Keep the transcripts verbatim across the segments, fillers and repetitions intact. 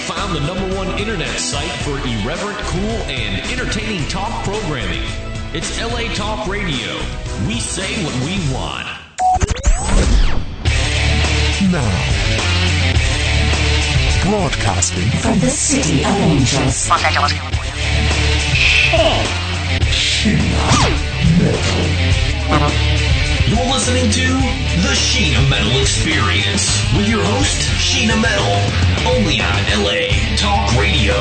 found the number one internet site for irreverent, cool, and entertaining talk programming. It's L A Talk Radio. We say what we want. Now, broadcasting from the City of Angels, Los Angeles, California. Sheena Metal. You're listening to The Sheena Metal Experience with your host, Sheena Metal, only on L A Talk Radio.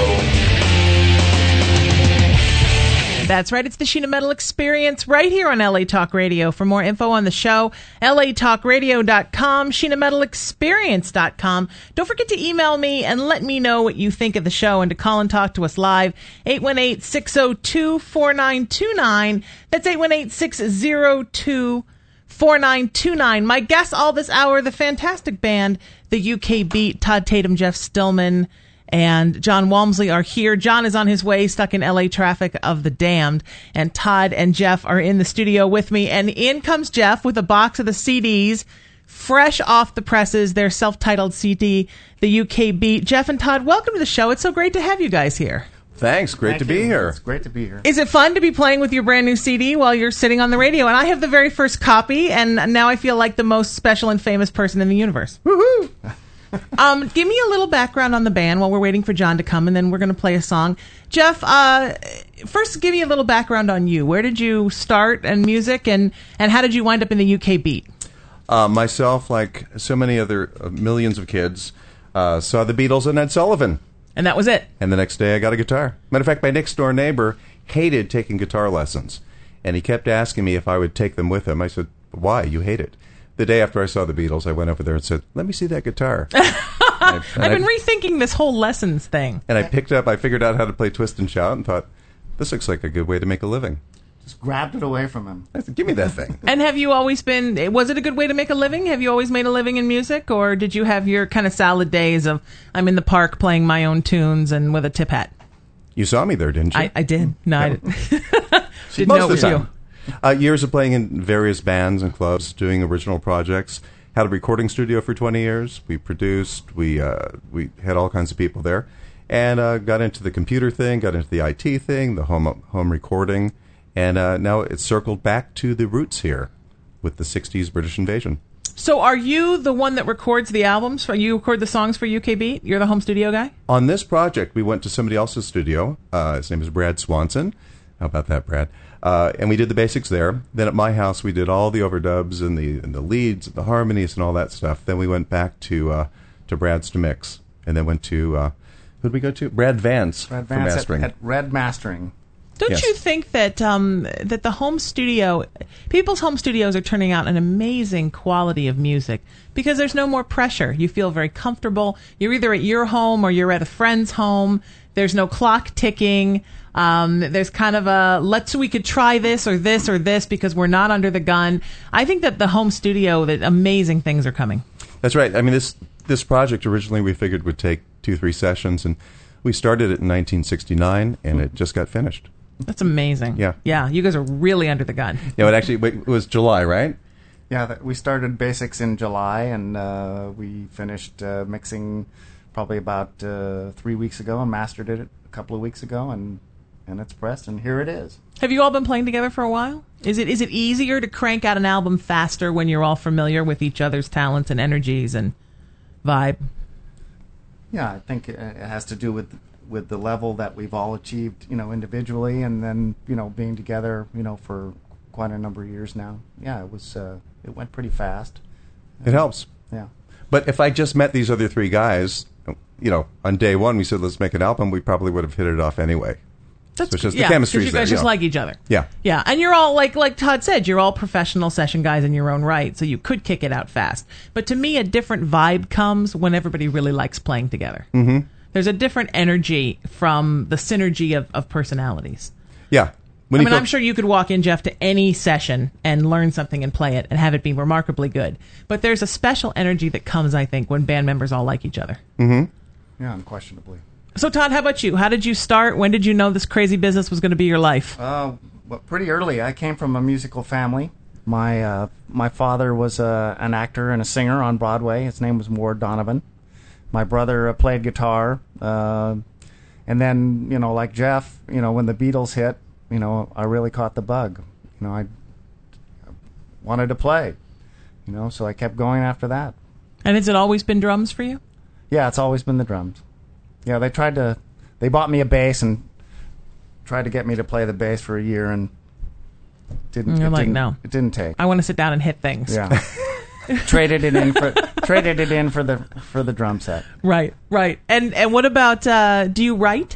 That's right. It's the Sheena Metal Experience right here on L A Talk Radio. For more info on the show, L A talk radio dot com, Sheena Metal Experience dot com. Don't forget to email me and let me know what you think of the show and to call and talk to us live, eight one eight, six oh two, four nine two nine. That's eight one eight, six oh two, four nine two nine. My guests all this hour, the fantastic band, the U K Beat, Todd Tatum, Jeff Stillman, and John Walmsley are here. John is on his way, stuck in L A traffic of the damned. And Todd and Jeff are in the studio with me. And in comes Jeff with a box of the C Ds, fresh off the presses, their self-titled C D, the U K Beat. Jeff and Todd, welcome to the show. It's so great to have you guys here. Thanks. Great Thank to be you. here. It's great to be here. Is it fun to be playing with your brand new C D while you're sitting on the radio? And I have the very first copy, and now I feel like the most special and famous person in the universe. Woohoo! um, give me a little background on the band while we're waiting for John to come, and then we're going to play a song. Jeff, uh, first give me a little background on you. Where did you start in music, and, and how did you wind up in the U K Beat? Uh, myself, like so many other uh, millions of kids, uh, saw the Beatles and Ed Sullivan. And that was it. And the next day I got a guitar. Matter of fact, my next door neighbor hated taking guitar lessons. And he kept asking me if I would take them with him. I said, why? You hate it. The day after I saw the Beatles, I went over there and said, let me see that guitar. and I, and I've been I, rethinking this whole lessons thing. And I picked up, I figured out how to play Twist and Shout and thought, this looks like a good way to make a living. Just grabbed it away from him. I said, give me that thing. And have you always been, was it a good way to make a living? Have you always made a living in music? Or did you have your kind of salad days of, I'm in the park playing my own tunes and with a tip hat? You saw me there, didn't you? I, I did. No, I didn't. didn't Most know it of was the you. time. Uh, years of playing in various bands and clubs, doing original projects. Had a recording studio for twenty years. We produced. We uh, we had all kinds of people there, and uh, got into the computer thing, got into the I T thing, the home home recording, and uh, now it's circled back to the roots here, with the sixties British invasion. So, are you the one that records the albums? For you record the songs for U K Beat? You're the home studio guy. On this project, we went to somebody else's studio. Uh, his name is Brad Swanson. How about that, Brad? Uh, and we did the basics there. Then at my house, we did all the overdubs and the and the leads, and the harmonies, and all that stuff. Then we went back to uh, to Brad's to mix, and then went to uh, who did we go to? Brad Vance, Brad for Vance mastering. at, at Red Mastering. Don't Yes. you think that um, that the home studio, people's home studios are turning out an amazing quality of music because there's no more pressure. You feel very comfortable. You're either at your home or you're at a friend's home. There's no clock ticking. Um, there's kind of a, let's, we could try this or this or this because we're not under the gun. I think that the home studio, that amazing things are coming. That's right. I mean, this this project originally we figured would take two, three sessions, and we started it in nineteen sixty-nine, and it just got finished. That's amazing. Yeah. Yeah, you guys are really under the gun. Yeah, it actually wait, it was July, right? Yeah, that, we started basics in July, and uh, we finished uh, mixing probably about uh, three weeks ago and mastered it a couple of weeks ago, and and it's pressed, and here it is. Have you all been playing together for a while? Is it is it easier to crank out an album faster when you're all familiar with each other's talents and energies and vibe? Yeah, I think it it has to do with with the level that we've all achieved, you know, individually, and then, you know, being together, you know, for quite a number of years now. Yeah, it was uh, it went pretty fast. It helps. Yeah. But if I just met these other three guys, you know, on day one we said let's make an album, we probably would have hit it off anyway. That's so it's just yeah, the chemistry's you guys there, just you know. like each other. Yeah. Yeah, and you're all, like like Todd said, you're all professional session guys in your own right, so you could kick it out fast. But to me, a different vibe comes when everybody really likes playing together. Mm-hmm. There's a different energy from the synergy of, of personalities. Yeah. When I you mean, co- I'm sure you could walk in, Jeff, to any session and learn something and play it and have it be remarkably good. But there's a special energy that comes, I think, when band members all like each other. Mm-hmm. Yeah, unquestionably. So, Todd, how about you? How did you start? When did you know this crazy business was going to be your life? Uh, well, pretty early. I came from a musical family. My uh, my father was uh, an actor and a singer on Broadway. His name was Ward Donovan. My brother uh, played guitar Uh, and then, you know, like Jeff, you know, when the Beatles hit, you know, I really caught the bug. You know, I wanted to play, you know, so I kept going after that. And has it always been drums for you? Yeah, it's always been the drums. Yeah, they tried to, they bought me a bass and tried to get me to play the bass for a year, and didn't. You're it like, didn't, no. It didn't take. I want to sit down and hit things. Yeah. traded it in for traded it in for the for the drum set. Right, right. And and what about, uh, do you write?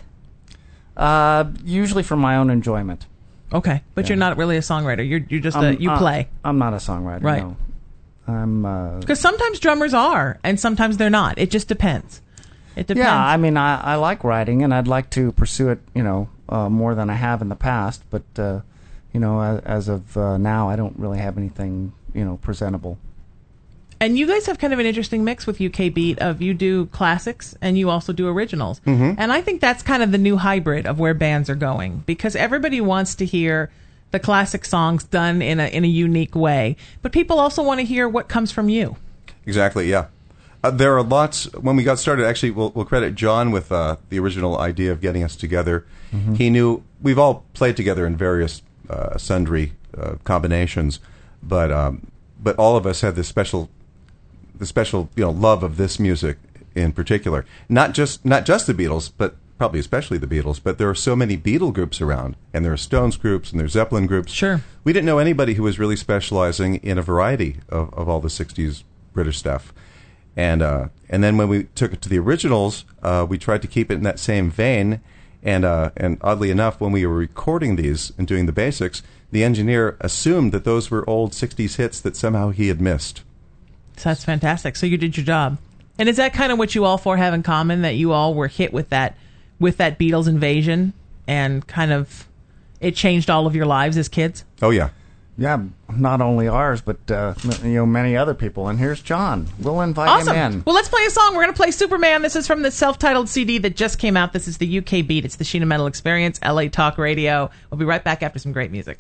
Uh, usually for my own enjoyment. Okay, but Yeah. you're not really a songwriter. You're you're just a, I'm- you uh, play. I'm not a songwriter. Right. No. I'm. Uh, Because sometimes drummers are, and sometimes they're not. It just depends. It depends. yeah, I mean, I, I like writing, and I'd like to pursue it, you know, uh, more than I have in the past. But uh, you know, as, as of uh, now, I don't really have anything, you know, presentable. And you guys have kind of an interesting mix with U K Beat of you do classics and you also do originals. Mm-hmm. And I think that's kind of the new hybrid of where bands are going, because everybody wants to hear the classic songs done in a in a unique way, but people also want to hear what comes from you. Exactly, yeah. Uh, there are lots. When we got started, actually, we'll, we'll credit John with uh, the original idea of getting us together. Mm-hmm. He knew we've all played together in various uh, sundry uh, combinations, but um, but all of us had this special, the special you know love of this music in particular. Not just not just the Beatles, but probably especially the Beatles. But there are so many Beatle groups around, and there are Stones groups, and there's Zeppelin groups. Sure, we didn't know anybody who was really specializing in a variety of, of all the sixties British stuff. And uh, and then when we took it to the originals, uh, we tried to keep it in that same vein. And uh, and oddly enough, when we were recording these and doing the basics, the engineer assumed that those were old sixties hits that somehow he had missed. So that's fantastic. So you did your job. And is that kind of what you all four have in common, that you all were hit with that with that Beatles invasion, and kind of it changed all of your lives as kids? Oh, yeah. Yeah, not only ours, but uh, you know, many other people. And here's John. We'll invite Awesome. him in. Well, let's play a song. We're going to play Superman. This is from the self-titled C D that just came out. This is the U K Beat. It's the Sheena Metal Experience, L A Talk Radio. We'll be right back after some great music.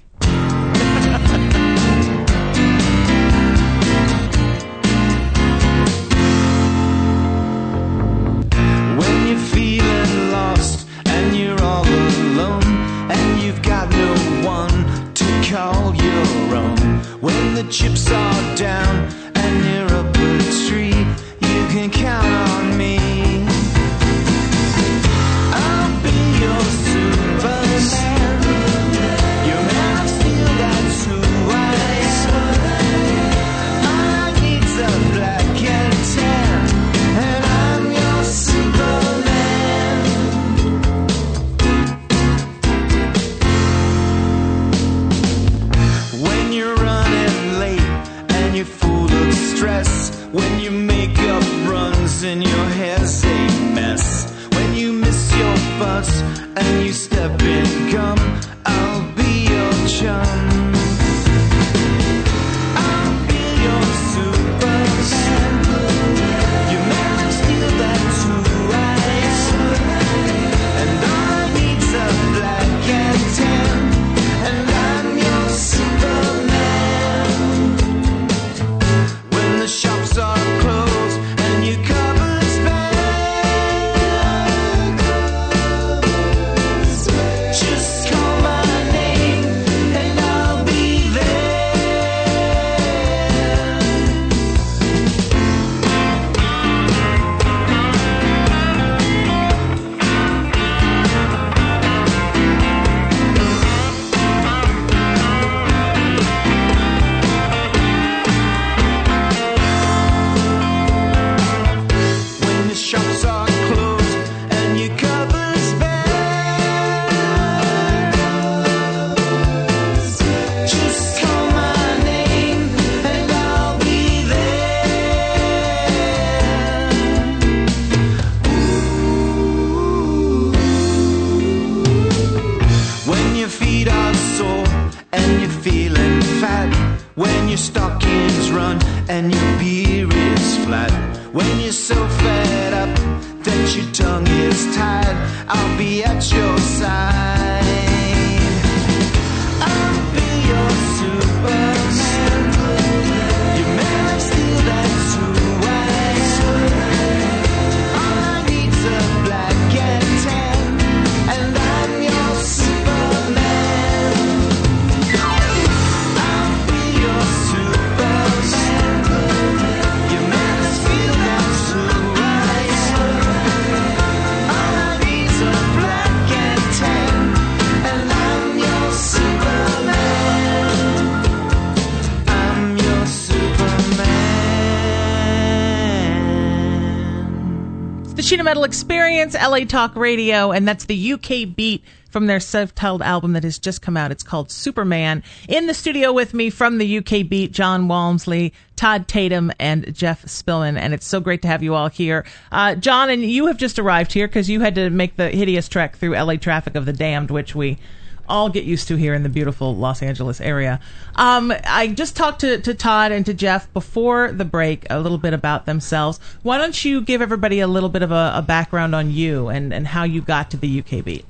When you're feeling lost and you're all alone and you've got no one to call your own, when the chips are down and you're up a tree, you can count on me. I'll be your Superman, your man of steel, that's who I am. My needs are black and tan, and I'm your Superman. When you're running late and you're full of stress, when your makeup runs and your hair's a mess, when you miss your bus and you step in gum, I'll be your chum. I'll be your Superman, your man of steel, that's who I am. And all I need's a black and tan, and I'm your Superman. When the shops are closed and your cupboard's bare, just call my name and I'll be there. When the shops are closed and your cupboard's bare, just call my name and I'll be there. Ooh. When your feet are sore and you're feeling fat, when your stockings run and your beer is flat, when you're so fed up that your tongue is tied, I'll be at your side. I'll be your Superman, your man of steel, that's who I am. All I need's a black Sheena Metal Experience, L A Talk Radio, and that's the U K Beat from their self-titled album that has just come out. It's called Superman. In the studio with me from the U K Beat, John Walmsley, Todd Tatum, and Jeff Spillman, and it's so great to have you all here. Uh, John, and you have just arrived here because you had to make the hideous trek through L A traffic of the damned, which we all get used to here in the beautiful Los Angeles area. Um, I just talked to, to Todd and to Jeff before the break a little bit about themselves. Why don't you give everybody a little bit of a, a background on you and, and how you got to the U K Beat?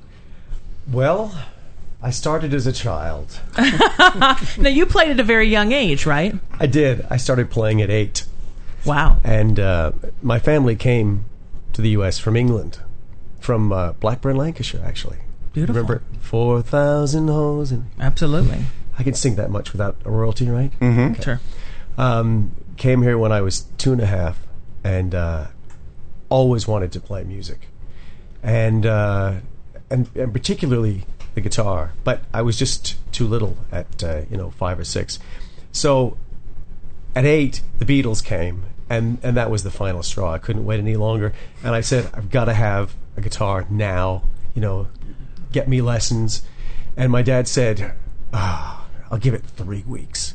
Well, I started as a child. Now, you played at a very young age, right? I did. I started playing at eight. Wow. And uh, my family came to the U S from England, from uh, Blackburn, Lancashire, actually. Beautiful. Remember, four thousand hoes. And absolutely. I can sing that much without a royalty, right? Mm-hmm. Okay. Sure. Um, came here when I was two and a half, and uh, always wanted to play music, and, uh, and and particularly the guitar. But I was just too little at uh, you know five or six. So at eight, the Beatles came, and and that was the final straw. I couldn't wait any longer, and I said, I've got to have a guitar now. You know. Get me lessons. And my dad said, oh, I'll give it three weeks.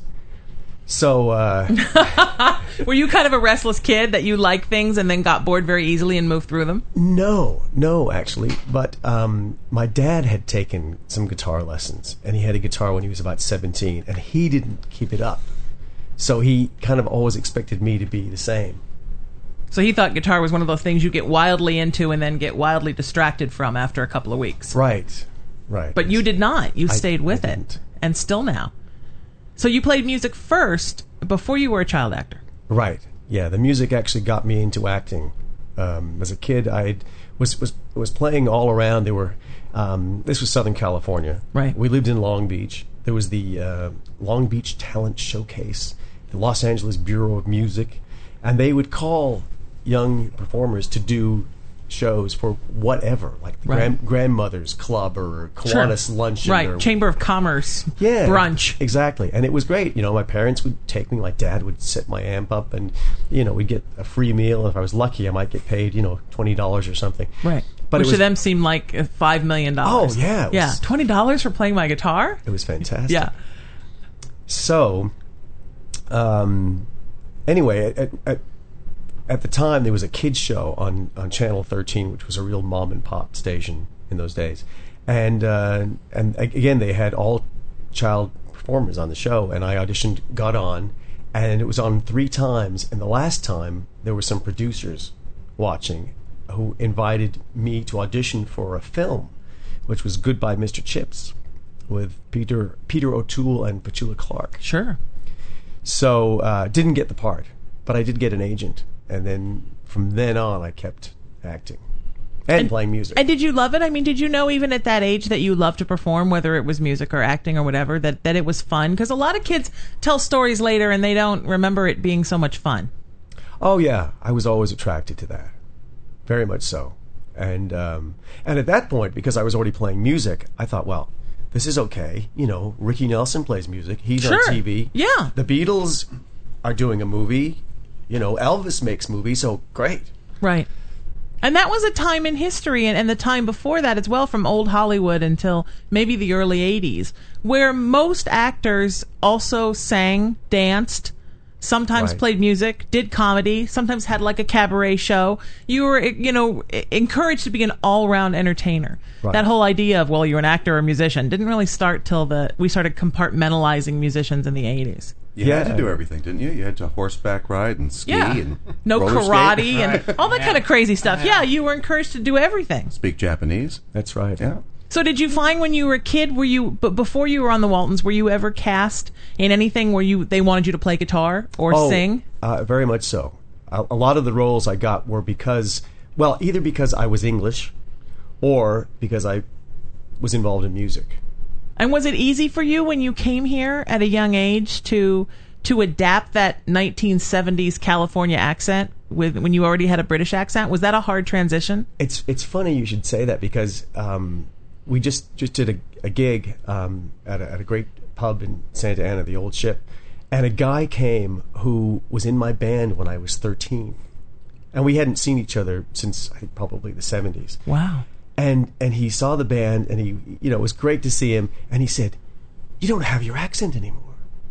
So uh were you kind of a restless kid that you liked things and then got bored very easily and moved through them? No, no, actually. But um my dad had taken some guitar lessons, and he had a guitar when he was about seventeen, and he didn't keep it up. So he kind of always expected me to be the same. So he thought guitar was one of those things you get wildly into and then get wildly distracted from after a couple of weeks. Right, right. But you did not. You I, stayed with I it. didn't. And still now. So you played music first before you were a child actor. Right, yeah. The music actually got me into acting. Um, as a kid, I was, was, was playing all around. There were, um, this was Southern California. Right. We lived in Long Beach. There was the uh, Long Beach Talent Showcase, the Los Angeles Bureau of Music, and they would call young performers to do shows for whatever, like the right. grand, grandmother's club or Kiwanis sure. luncheon, right? or Chamber of Commerce, yeah, brunch, exactly. And it was great. You know, my parents would take me. My dad would set my amp up, and you know, we'd get a free meal. If I was lucky, I might get paid, you know, twenty dollars or something. Right. But which was, to them seemed like five million dollars. Oh yeah, it was, yeah, twenty dollars for playing my guitar. It was fantastic. Yeah. So, um, anyway, at, at At the time, there was a kids show on, on Channel thirteen, which was a real mom and pop station in those days, and uh, and again they had all child performers on the show, and I auditioned, got on, and it was on three times. And the last time, there were some producers watching who invited me to audition for a film, which was Goodbye, Mister Chips, with Peter Peter O'Toole and Petula Clark. Sure. So uh, didn't get the part, but I did get an agent. And then from then on, I kept acting and, and playing music. And did you love it? I mean, did you know even at that age that you loved to perform, whether it was music or acting or whatever, that, that it was fun? Because a lot of kids tell stories later and they don't remember it being so much fun. Oh, yeah. I was always attracted to that. Very much so. And um, and at that point, because I was already playing music, I thought, well, this is okay. You know, Ricky Nelson plays music. He's sure. on T V. Yeah. The Beatles are doing a movie. You know, Elvis makes movies, so great. Right. And that was a time in history, and, and the time before that as well, from old Hollywood until maybe the early eighties, where most actors also sang, danced, sometimes right. played music, did comedy, sometimes had like a cabaret show. You were, you know, encouraged to be an all-round entertainer. Right. That whole idea of, well, you're an actor or a musician didn't really start till the we started compartmentalizing musicians in the eighties. You yeah. had to do everything, didn't you? You had to horseback ride and ski yeah. and no roller karate skate. and Right. all that yeah. kind of crazy stuff. Yeah, you were encouraged to do everything. Speak Japanese. That's right. Yeah. So did you find when you were a kid, were you, but before you were on the Waltons, were you ever cast in anything where you they wanted you to play guitar or oh, sing? Uh, very much so. A, a lot of the roles I got were because, well, either because I was English or because I was involved in music. And was it easy for you when you came here at a young age to to adapt that nineteen seventies California accent with when you already had a British accent? Was that a hard transition? It's it's funny you should say that because um, we just, just did a, a gig um, at, a, at a great pub in Santa Ana, the Old Ship, and a guy came who was in my band when I was thirteen. and we hadn't seen each other since I think probably the seventies. Wow. And and he saw the band, and he, you know, it was great to see him. And he said, "You don't have your accent anymore."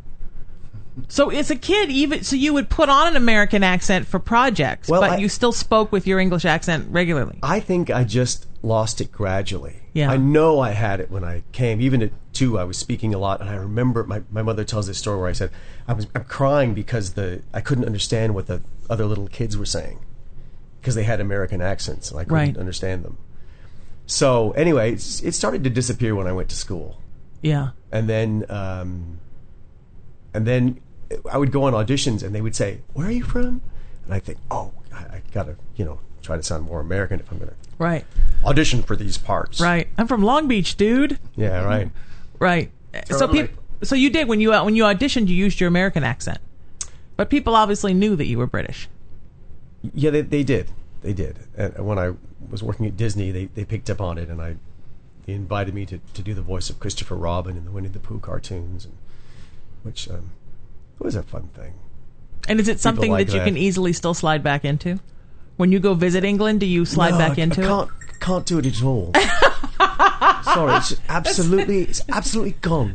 So as a kid, even so, you would put on an American accent for projects, Well, but I- you still spoke with your English accent regularly. I think I just lost it gradually. Yeah. I know I had it when I came. Even at two, I was speaking a lot, and I remember my, my mother tells this story where I said I was I'm crying because the I couldn't understand what the other little kids were saying because they had American accents and I couldn't Right. understand them. So anyway, it's, it started to disappear when I went to school. Yeah. And then, um, and then I would go on auditions, and they would say, "Where are you from?" And I think, "Oh, I, I gotta, you know, try to sound more American if I'm gonna Right. audition for these parts." Right. I'm from Long Beach, dude. Yeah. Right. Right. So Totally. people. So you did when you when you auditioned, you used your American accent, but people obviously knew that you were British. Yeah, they they did, they did. And when I was working at Disney, they, they picked up on it, and I they invited me to, to do the voice of Christopher Robin in the Winnie the Pooh cartoons, and, which um, was a fun thing. And is it something like that you that. can easily still slide back into? When you go visit England, do you slide No, back I, into I can't, it? can't do it at all. Sorry, it's just absolutely, it's absolutely gone.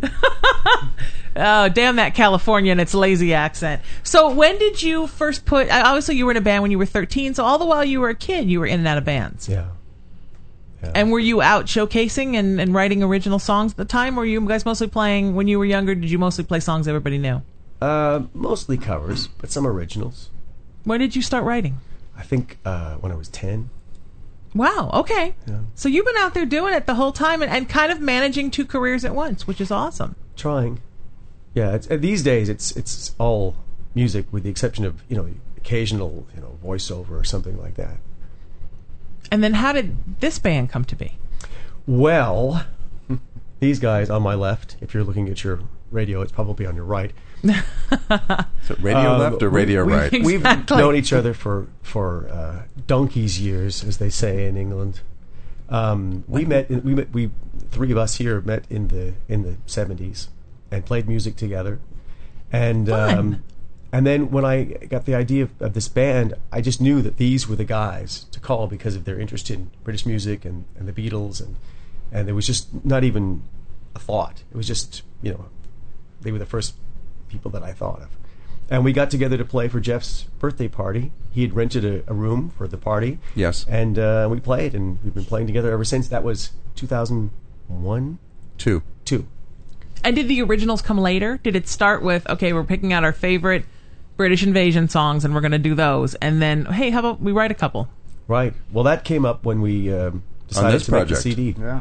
Oh, damn that California and its lazy accent. So when did you first put... Obviously, you were in a band when you were thirteen, so all the while you were a kid, you were in and out of bands. Yeah. yeah. And were you out showcasing and, and writing original songs at the time? Or were you guys mostly playing... When you were younger, did you mostly play songs everybody knew? Uh, mostly covers, but some originals. When did you start writing? I think uh, when I was ten. Wow, okay. Yeah. So you've been out there doing it the whole time and, and kind of managing two careers at once, which is awesome. Trying. Yeah, it's, uh, these days it's it's all music with the exception of, you know, occasional, you know, voiceover or something like that. And then how did this band come to be? Well, these guys on my left, if you're looking at your radio, it's probably on your right. Is it radio Um, left or radio we- right? We've Exactly. known each other for for uh, donkey's years, as they say in England. Um, we met. In, we met. We three of us here met in the in the seventies and played music together. And Fun. um, and then when I got the idea of, of this band, I just knew that these were the guys to call because of their interest in British music and, and the Beatles, and and there was just not even a thought. It was just, you know, they were the first people that I thought of. And we got together to play for Jeff's birthday party. He had rented a, a room for the party. Yes. And uh, we played, and we've been playing together ever since. That was two thousand one? Two. Two. And did the originals come later? Did it start with, okay, we're picking out our favorite British Invasion songs and we're going to do those, and then, hey, how about we write a couple? Right. Well, that came up when we um, decided this to make the project. C D. Yeah.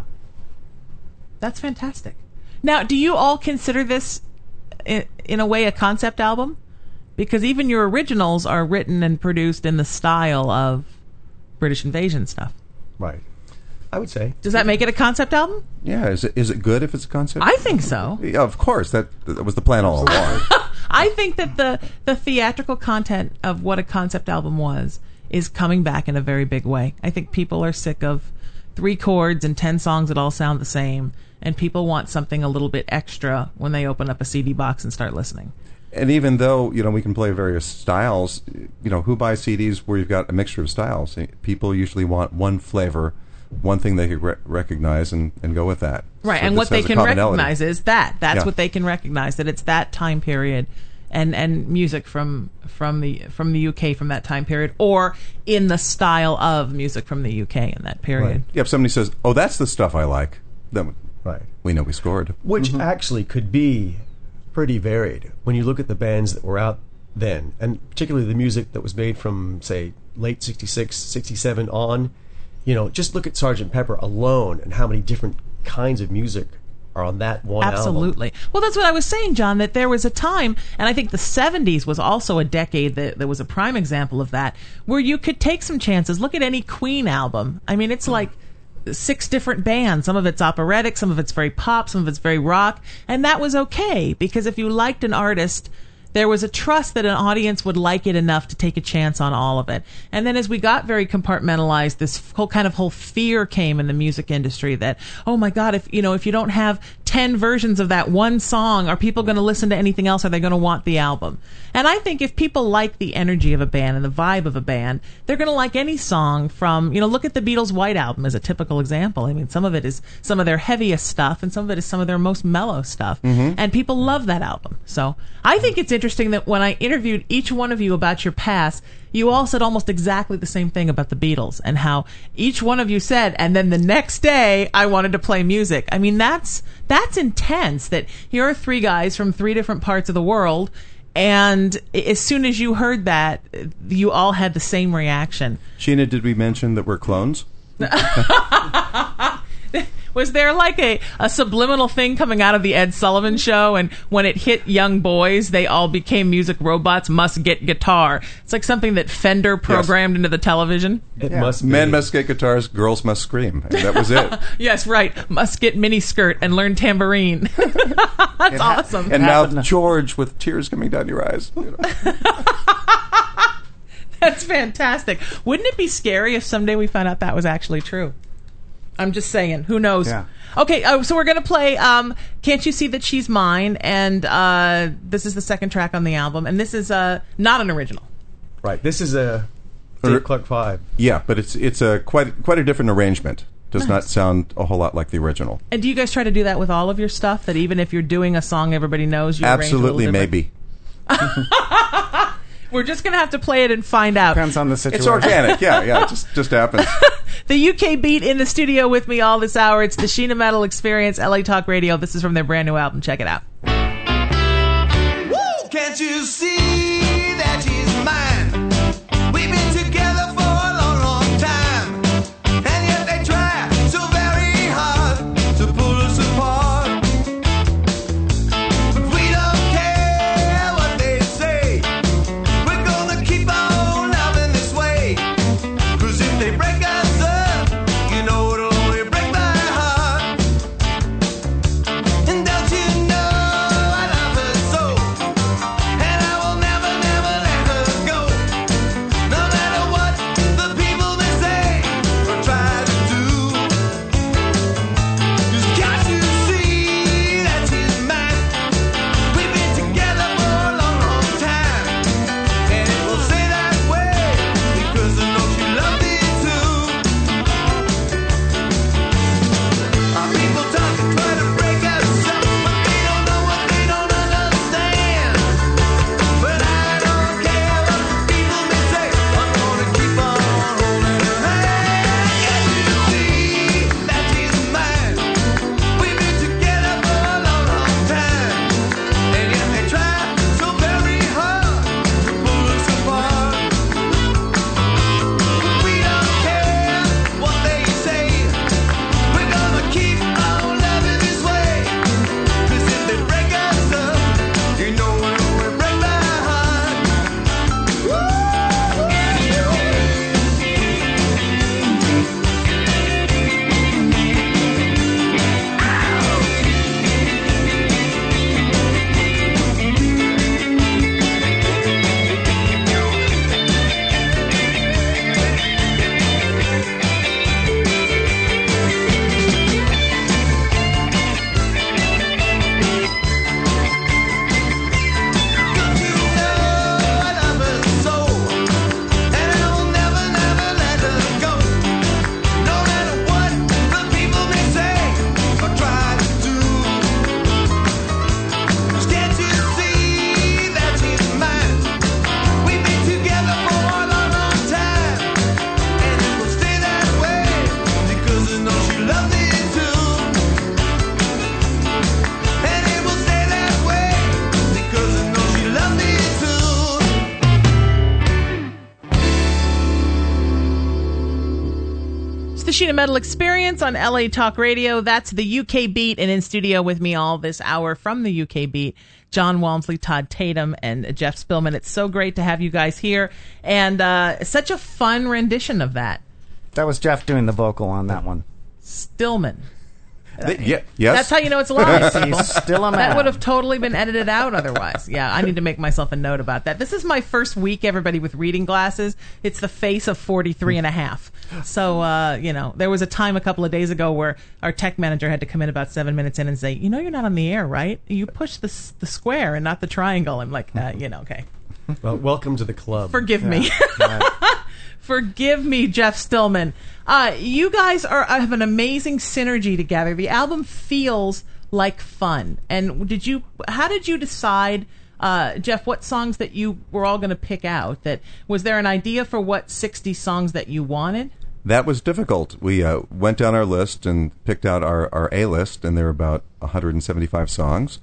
That's fantastic. Now, do you all consider this, in, in a way, a concept album? Because even your originals are written and produced in the style of British Invasion stuff. Right. I would say. Does that make it a concept album? Yeah, is it is it good if it's a concept? I think so. Yeah, of course. That that was the plan all along. I think that the, the theatrical content of what a concept album was is coming back in a very big way. I think people are sick of three chords and ten songs that all sound the same, and people want something a little bit extra when they open up a C D box and start listening. And even though, you know, we can play various styles, you know, who buys C Ds where you've got a mixture of styles? People usually want one flavor, one thing they could re- recognize and, and go with that. Right, So and this what they has a can commonality. recognize is that. That's Yeah. what they can recognize, that it's that time period, and, and music from from the from the U K from that time period, or in the style of music from the U K in that period. Right. Yeah, if somebody says, oh, that's the stuff I like, then Right. we know we scored. Which actually could be pretty varied when you look at the bands that were out then, and particularly the music that was made from, say, late sixty-six, sixty-seven on. You know, just look at Sergeant Pepper alone and how many different kinds of music are on that one album. Absolutely. Well, that's what I was saying, John, that there was a time, and I think the seventies was also a decade that, that was a prime example of that, where you could take some chances. Look at any Queen album. I mean, it's like six different bands. Some of it's operatic, some of it's very pop, some of it's very rock, and that was okay, because if you liked an artist, there was a trust that an audience would like it enough to take a chance on all of it. And then as we got very compartmentalized, this whole kind of whole fear came in the music industry that, oh my God, if you know, if you don't have ten versions of that one song, are people going to listen to anything else? Are they going to want the album? And I think if people like the energy of a band and the vibe of a band, they're going to like any song from, you know, look at the Beatles' White Album as a typical example. I mean, some of it is some of their heaviest stuff and some of it is some of their most mellow stuff. Mm-hmm. And people love that album. So I think it's interesting that when I interviewed each one of you about your past, you all said almost exactly the same thing about the Beatles and how each one of you said, and then the next day I wanted to play music. I mean, that's that's intense that here are three guys from three different parts of the world, and as soon as you heard that, you all had the same reaction. Sheena, did we mention that we're clones? Was there like a, a subliminal thing coming out of the Ed Sullivan Show, and when it hit young boys, they all became music robots, must get guitar? It's like something that Fender programmed yes. into the television. It yeah. must be. Men must get guitars, girls must scream. And that was it. Yes, right. Must get mini skirt and learn tambourine. That's awesome. And now George with tears coming down your eyes. You know. That's fantastic. Wouldn't it be scary if someday we found out that was actually true? I'm just saying. Who knows? Yeah. Okay, uh, so we're going to play um, Can't You See That She's Mine? And uh, this is the second track on the album. And this is uh, not an original. Right. This is a Dave Clark Five. Yeah, but it's it's a quite quite a different arrangement. Does nice. Not sound a whole lot like the original. And do you guys try to do that with all of your stuff? That even if you're doing a song everybody knows, you absolutely arrange maybe. We're just going to have to play it and find out. Depends on the situation. It's organic. Yeah, yeah. It just, just happens. The U K Beat in the studio with me all this hour. It's the Sheena Metal Experience, L A Talk Radio. This is from their brand new album. Check it out. Woo! Can't you see that she's mine? We've been together for a long, long time. And yet they try so very hard to pull us apart. But we don't care what they say. We're gonna keep on loving this way. 'Cause if they break us up, you know it'll only break my heart. And don't you know I love her so? And I will never, never let her go. No matter what the people may say or try to do. 'Cause can't you see that she's mine? We've been together for a long, long time. And it will stay that way because I know she loved me too. Our people talk and try to break us up, but they don't know what they don't understand. But I don't care what the people may say. I'm gonna keep on holding her hand. Can't you see that she's mine? We've been together for a long, long time. And yet they try so very hard to pull us apart. But we don't care what they say. We're gonna keep on loving this way. 'Cause if they break us up, you know it will break my heart. Don't you know I love her so? And I will never, never let her go. No matter what the people may say or try to do. 'Cause can't you see that she's mine? We've been together for a long, long time. And it will stay that way because I know she loved me too. And it will stay that way because I know she loved me too. It's the Sheena Metal Experience on L A Talk Radio. That's the U K Beat, and in studio with me all this hour from the U K Beat, John Walmsley, Todd Tatum, and Jeff Spillman. It's so great to have you guys here, and uh, such a fun rendition of that. That was Jeff doing the vocal on that one. Stillman. Th- yeah, yes. That's how you know it's live. people. He's still a man. That would have totally been edited out otherwise. Yeah, I need to make myself a note about that. This is my first week, everybody, with reading glasses. It's the face of forty-three and a half. So, uh, you know, there was a time a couple of days ago where our tech manager had to come in about seven minutes in and say, you know, you're not on the air, right? You push the, s- the square and not the triangle. I'm like, uh, you know, okay. Well, welcome to the club. Forgive me. Forgive me, Jeff Stillman. Uh, you guys are have an amazing synergy together. The album feels like fun. And did you? How did you decide, uh, Jeff, what songs that you were all going to pick out? That was there an idea for what sixty songs that you wanted? That was difficult. We uh, went down our list and picked out our, our A list, and there were about one hundred seventy-five songs.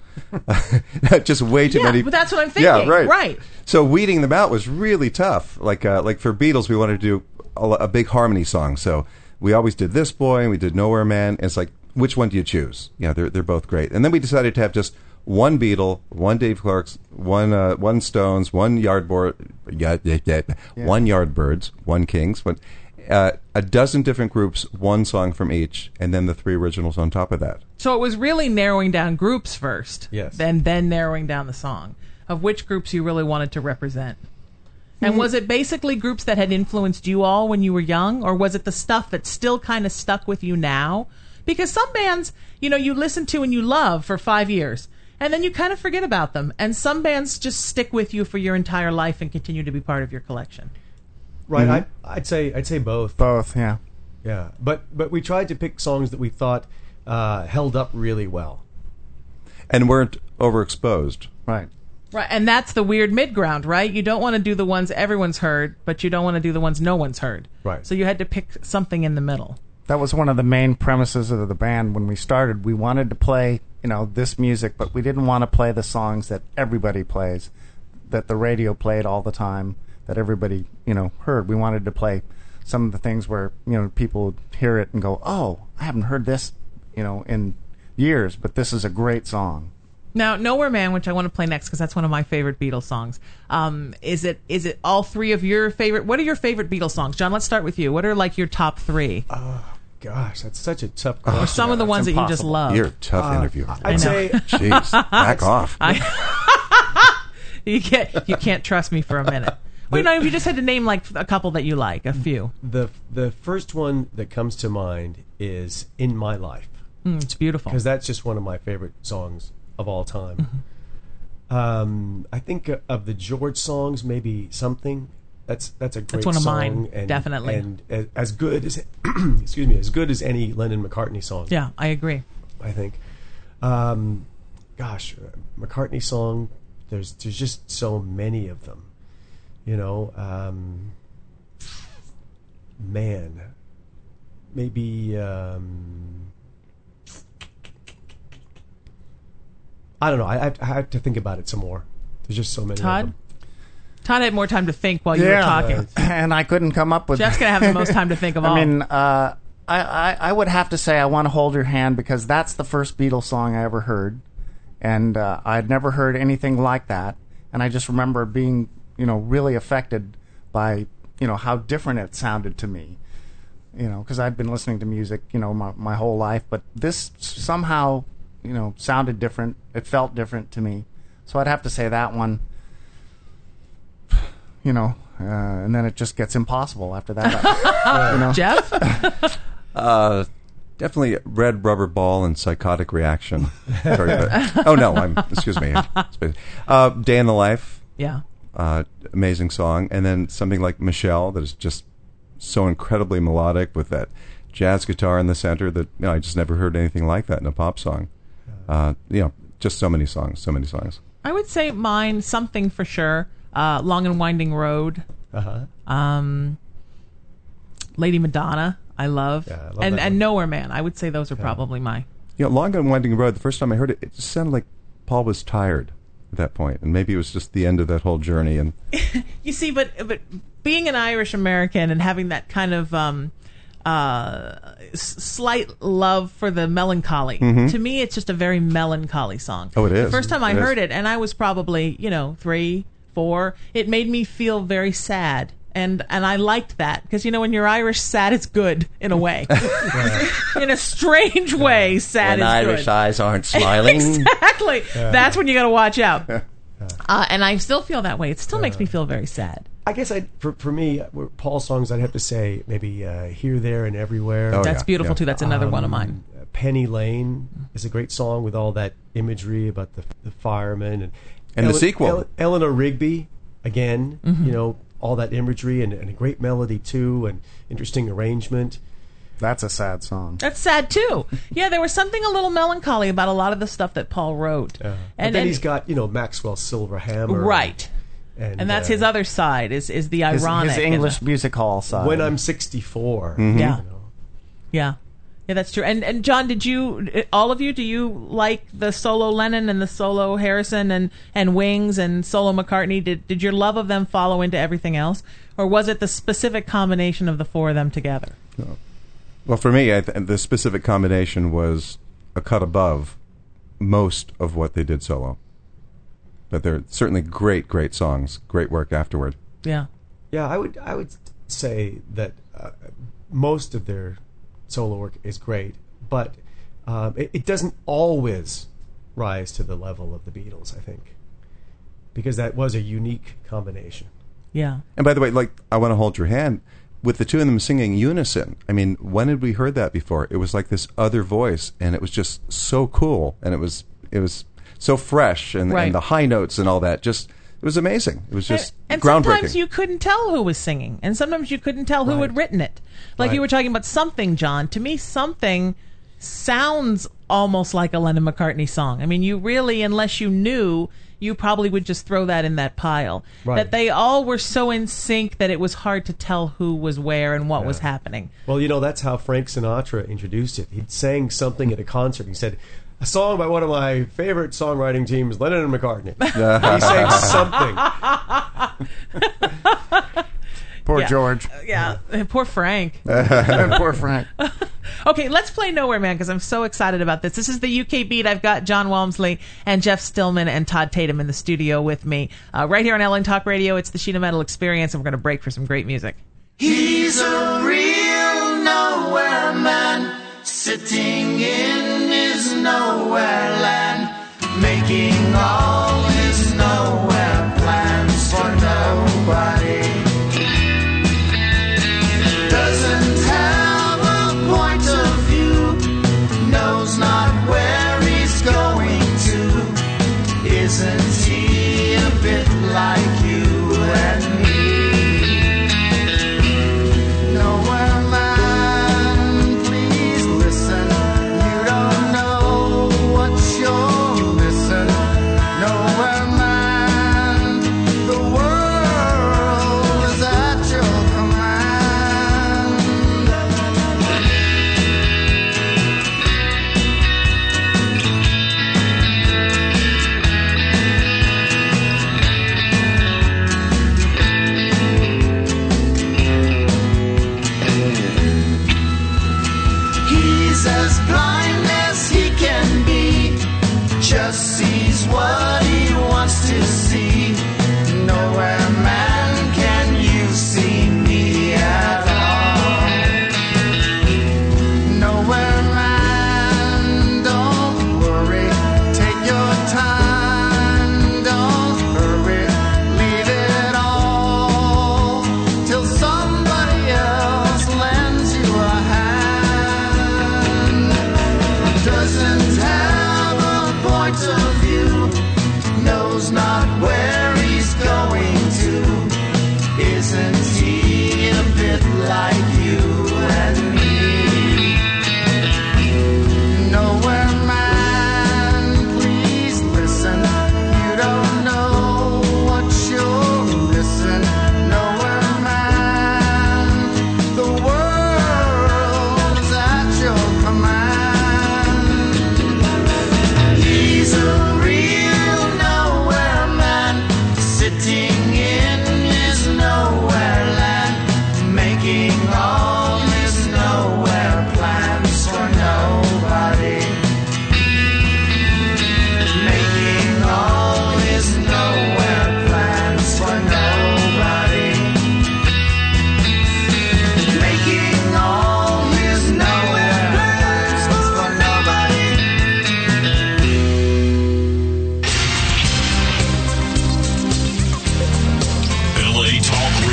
Just way too yeah, many. But that's what I'm thinking. Yeah, right. Right. So weeding them out was really tough. Like uh, like for Beatles, we wanted to do a, a big harmony song. So we always did This Boy, and we did Nowhere Man. And it's like, which one do you choose? Yeah, they're they're both great. And then we decided to have just one Beatle, one Dave Clark's, one uh, one Stones, one Yardboard, yeah, yeah, yeah, Yeah. one Yardbirds, one Kings, but. Uh, a dozen different groups, one song from each, and then the three originals on top of that. So it was really narrowing down groups first. Yes. Then then narrowing down the song of which groups you really wanted to represent. And was it basically groups that had influenced you all when you were young, or was it the stuff that still kind of stuck with you now? Because some bands, you know, you listen to and you love for five years, and then you kind of forget about them. And some bands just stick with you for your entire life and continue to be part of your collection. Right, Mhm. I, I'd say I'd say both. Both, yeah. Yeah, but but we tried to pick songs that we thought uh, held up really well. And weren't overexposed. Right. Right, and that's the weird mid-ground, right? You don't want to do the ones everyone's heard, but you don't want to do the ones no one's heard. Right. So you had to pick something in the middle. That was one of the main premises of the band when we started. We wanted to play, you know, this music, but we didn't want to play the songs that everybody plays, that the radio played all the time, that everybody, you know, heard. We wanted to play some of the things where, you know, people would hear it and go, oh, I haven't heard this, you know, in years, but this is a great song. Now, Nowhere Man, which I want to play next because that's one of my favorite Beatles songs. Um, is it is it all three of your favorite? What are your favorite Beatles songs, John? Let's start with you. What are like your top three, Oh gosh, that's such a tough question. or some of the that's ones that you just impossible. love? You're a tough Uh, interviewer. I'd say Jeez, back off. you can't you can't trust me for a minute. Well, no, if you just had to name like a couple that you like, a few. the the first one that comes to mind is "In My Life" Mm, it's beautiful. because that's just one of my favorite songs of all time. Mm-hmm. Um, I think uh, of the George songs, maybe "Something." That's that's a great one of song, mine, and, definitely. and as, as good as excuse me, as good as any Lennon McCartney song. Yeah, I agree. I think. Um, gosh, uh, McCartney song. There's there's just so many of them. You know, um, man, maybe um, I don't know. I, I, I have to think about it some more. There's just so many. Todd? Of them. Todd had more time to think while you were talking. And I couldn't come up with... Jeff's gonna have the most time to think of all. I mean, uh, I, I, I would have to say I Want to Hold Your Hand because that's the first Beatles song I ever heard. And uh, I'd never heard anything like that. And I just remember being, you know, really affected by, you know, how different it sounded to me. You know, because I'd been listening to music, you know, my, my whole life. But this somehow, you know, sounded different. It felt different to me. So I'd have to say that one. You know, uh, and then it just gets impossible after that. You know? Jeff? Uh, definitely Red Rubber Ball and Psychotic Reaction. Sorry, but, oh, no, I'm, excuse me. Uh, Day in the Life, Yeah. uh, amazing song. And then something like Michelle that is just so incredibly melodic with that jazz guitar in the center that, you know, I just never heard anything like that in a pop song. Uh, you know, just so many songs, so many songs. I would say mine, Something for sure. Uh, Long and Winding Road. Uh-huh. Um, Lady Madonna, I love. Yeah, I love and that and one. Nowhere Man. I would say those are probably my. You know, Long and Winding Road, the first time I heard it, it just sounded like Paul was tired at that point. And maybe it was just the end of that whole journey. And You see, but but being an Irish American and having that kind of um, uh, s- slight love for the melancholy, to me, it's just a very melancholy song. Oh, it is. The first time I It is. heard it, and I was probably, you know, three, four, it made me feel very sad And and I liked that because, you know, when you're Irish, sad is good in a way. In a strange way, sad when is Irish good. eyes aren't smiling. Exactly. That's when you got to watch out. Uh, and I still feel that way. It still makes me feel very sad. I guess I, for for me, were Paul songs, I'd have to say maybe uh, Here, There, and Everywhere. Oh, That's yeah, beautiful yeah. too. That's another Um, one of mine. Penny Lane is a great song with all that imagery about the, the firemen and And the sequel. Ele- Eleanor Rigby again. Mm-hmm. You know, all that imagery and, and a great melody too, and interesting arrangement. That's a sad song. That's sad too. Yeah, there was something a little melancholy about a lot of the stuff that Paul wrote. Uh, but and then and- he's got, you know, Maxwell's Silver Hammer, right, and, and that's uh, his other side is is the His, ironic. his and English the- music hall side. When I'm sixty-four. Yeah. you know. Yeah. Yeah, that's true. And and John, did you, all of you, do you like the solo Lennon and the solo Harrison and, and Wings and solo McCartney? Did did your love of them follow into everything else? Or was it the specific combination of the four of them together? Well, for me, I th- the specific combination was a cut above most of what they did solo. But they're certainly great, great songs. Great work afterward. Yeah. Yeah, I would I would say that uh, most of their solo work is great, but um, it, it doesn't always rise to the level of the Beatles, I think, because that was a unique combination. Yeah. And by the way, like, I Want to Hold Your Hand, with the two of them singing unison, I mean, when had we heard that before? It was like this other voice, and it was just so cool, and it was it was so fresh, and, Right. and the high notes and all that, just, it was amazing. It was just and, and groundbreaking. sometimes you couldn't tell who was singing, and sometimes you couldn't tell who Right. had written it. Like Right. you were talking about Something, John. To me, Something sounds almost like a Lennon McCartney song. I mean, you really, unless you knew, you probably would just throw that in that pile. Right. That they all were so in sync that it was hard to tell who was where and what was happening. Well, you know, that's how Frank Sinatra introduced it. He sang something at a concert. He said, a song by one of my favorite songwriting teams, Lennon and McCartney. He sang something. Poor Yeah. George. Yeah, poor Frank. And poor Frank. Okay, let's play Nowhere Man because I'm so excited about this. This is the U K Beat. I've got John Walmsley and Jeff Stillman and Todd Tatum in the studio with me. Uh, right here on Ellen Talk Radio, it's the Sheena Metal Experience, and we're going to break for some great music. He's a real nowhere man, sitting in his nowhere land, making all his nowhere plans for nobody. Doesn't have a point of view, knows not where he's going to. Isn't he a bit like you and me? Nowhere man, please listen. You don't know what you're missing. No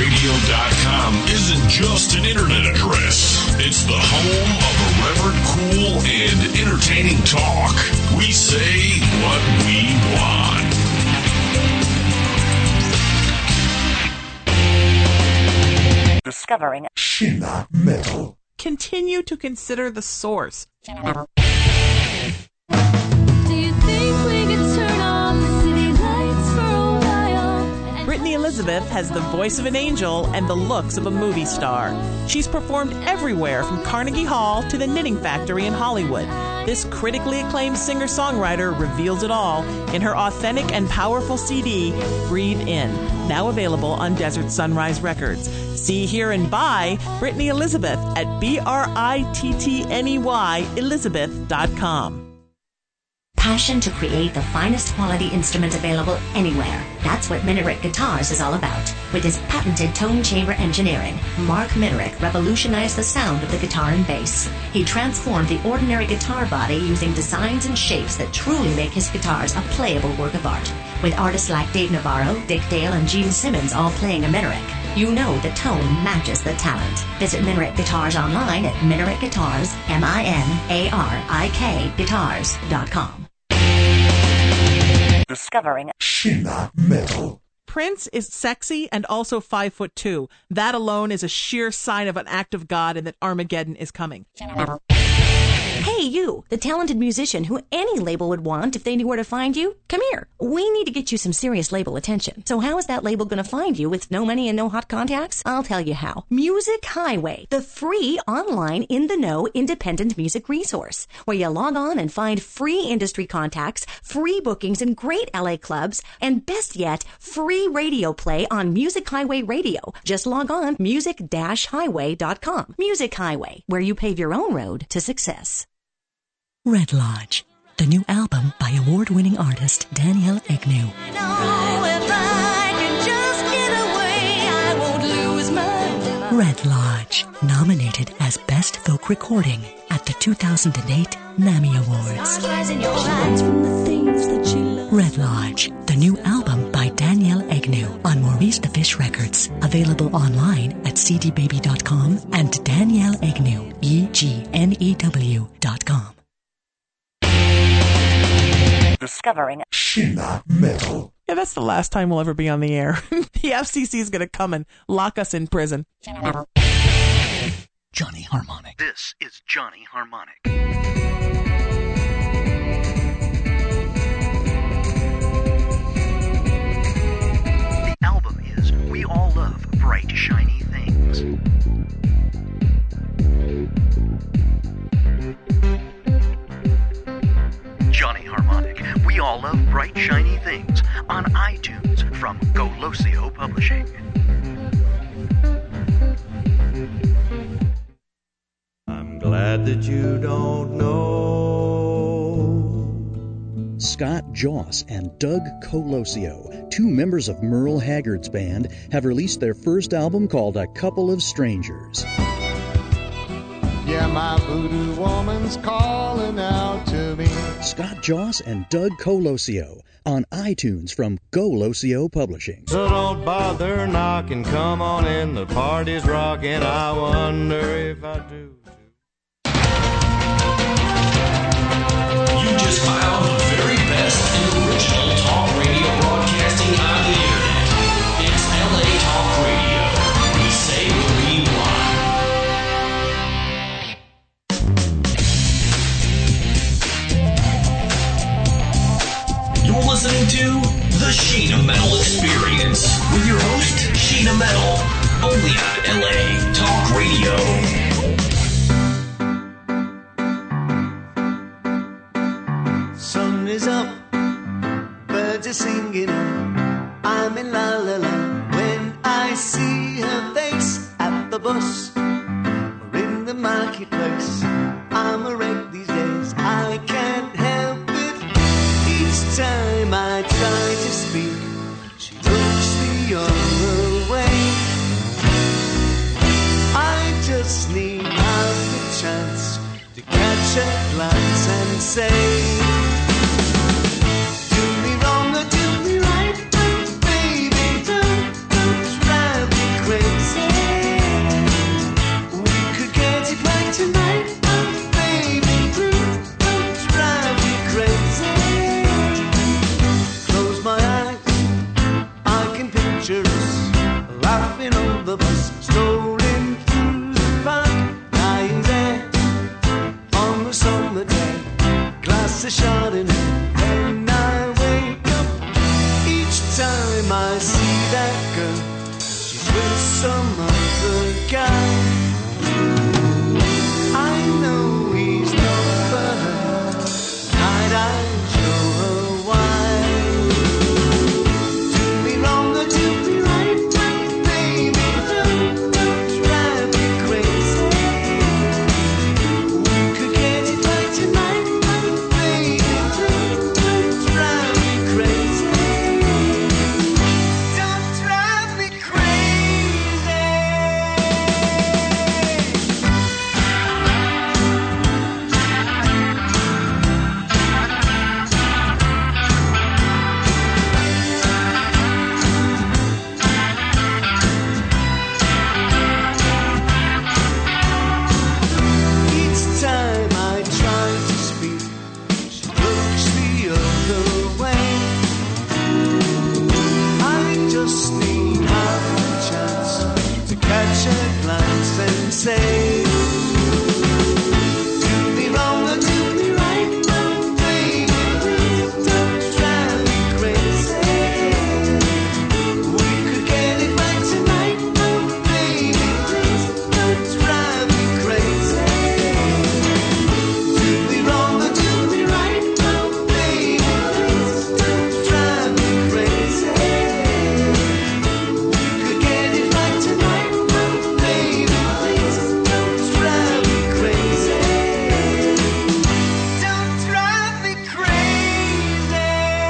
radio dot com isn't just an internet address. It's the home of irreverent, cool, and entertaining talk. We say what we want. Discovering Shina Metal. Continue to consider the source. Do you think we could turn on the city lights for a while? Brittany Elizabeth has the voice of an angel and the looks of a movie star. She's performed everywhere from Carnegie Hall to the Knitting Factory in Hollywood. This critically acclaimed singer-songwriter reveals it all in her authentic and powerful C D, Breathe In, now available on Desert Sunrise Records. See, hear, and buy Brittany Elizabeth at B R I T T N E Y Elizabeth dot com. passion to create the finest quality instrument available anywhere. That's what Minerick Guitars is all about. With his patented tone chamber engineering, Mark Minerick revolutionized the sound of the guitar and bass. He transformed the ordinary guitar body using designs and shapes that truly make his guitars a playable work of art. With artists like Dave Navarro, Dick Dale, and Gene Simmons all playing a Minerick, you know the tone matches the talent. Visit Minerick Guitars online at Minerick Guitars, M I N A R I K Guitars dot com. Discovering Shina Metal. Prince is sexy and also five foot two. That alone is a sheer sign of an act of God and that Armageddon is coming. Hey, you, the talented musician who any label would want if they knew where to find you. Come here. We need to get you some serious label attention. So how is that label going to find you with no money and no hot contacts? I'll tell you how. Music Highway, the free online in-the-know independent music resource, where you log on and find free industry contacts, free bookings in great L A clubs, and best yet, free radio play on Music Highway Radio. Just log on music dash highway dot com. Music Highway, where you pave your own road to success. Red Lodge, the new album by award-winning artist Danielle Agnew. Red Lodge, nominated as Best Folk Recording at the two thousand eight NAMI Awards. Red Lodge, the new album by Danielle Agnew on Maurice the Fish Records, available online at c d baby dot com and Danielle Agnew, E G N E W dot com. Discovering Shina Metal. Yeah, that's the last time we'll ever be on the air. The F C C is going to come and lock us in prison. Johnny Harmonic. This is Johnny Harmonic. The album is We All Love Bright Shiny Things. Johnny Harmonic, We All Love Bright Shiny Things on iTunes from Golosio Publishing. I'm glad that you don't know. Scott Joss and Doug Colosio, two members of Merle Haggard's band, have released their first album called A Couple of Strangers. Yeah, my voodoo woman's calling out to me. Scott Joss and Doug Colosio on iTunes from Golosio Publishing. So don't bother knocking, come on in, the party's rocking, I wonder if I do. You just found the very best and original talk radio broadcasting on the internet. It's L A Talk Radio. We say what we want. You're listening to The Sheena Metal Experience with your host, Sheena Metal, only on L A Talk Radio. Sun is up, birds are singing, I'm in la la la. When I see her face at the bus or in the marketplace, I'm a wreck these days, I can't help it. Each time I try to speak, she looks the other way. I just need half a chance to catch a glance and say, do me wrong or do me right, but baby, don't, don't drive me crazy. dangerous. Laughing on the bus, strolling through the park. Lying there on the summer day, glass of Chardonnay. Then I wake up each time I see that girl. She's with some other guy. I know he's not for her. Night I show her why. Do me wrong or do me right, baby. Don't, don't drive me crazy. We could get it right tonight, baby. Don't, don't drive me crazy. Don't drive me crazy. Each time I try to speak, she looks the other way. I just need half a chance to catch a glance and say, do me wrong or do me right, baby. Please don't drive me crazy. We could get it right tonight, baby. Please don't drive me crazy. Do me wrong or do me right, baby. Please don't drive me crazy. We could get it right tonight, baby. Please don't drive me crazy. Don't drive me crazy.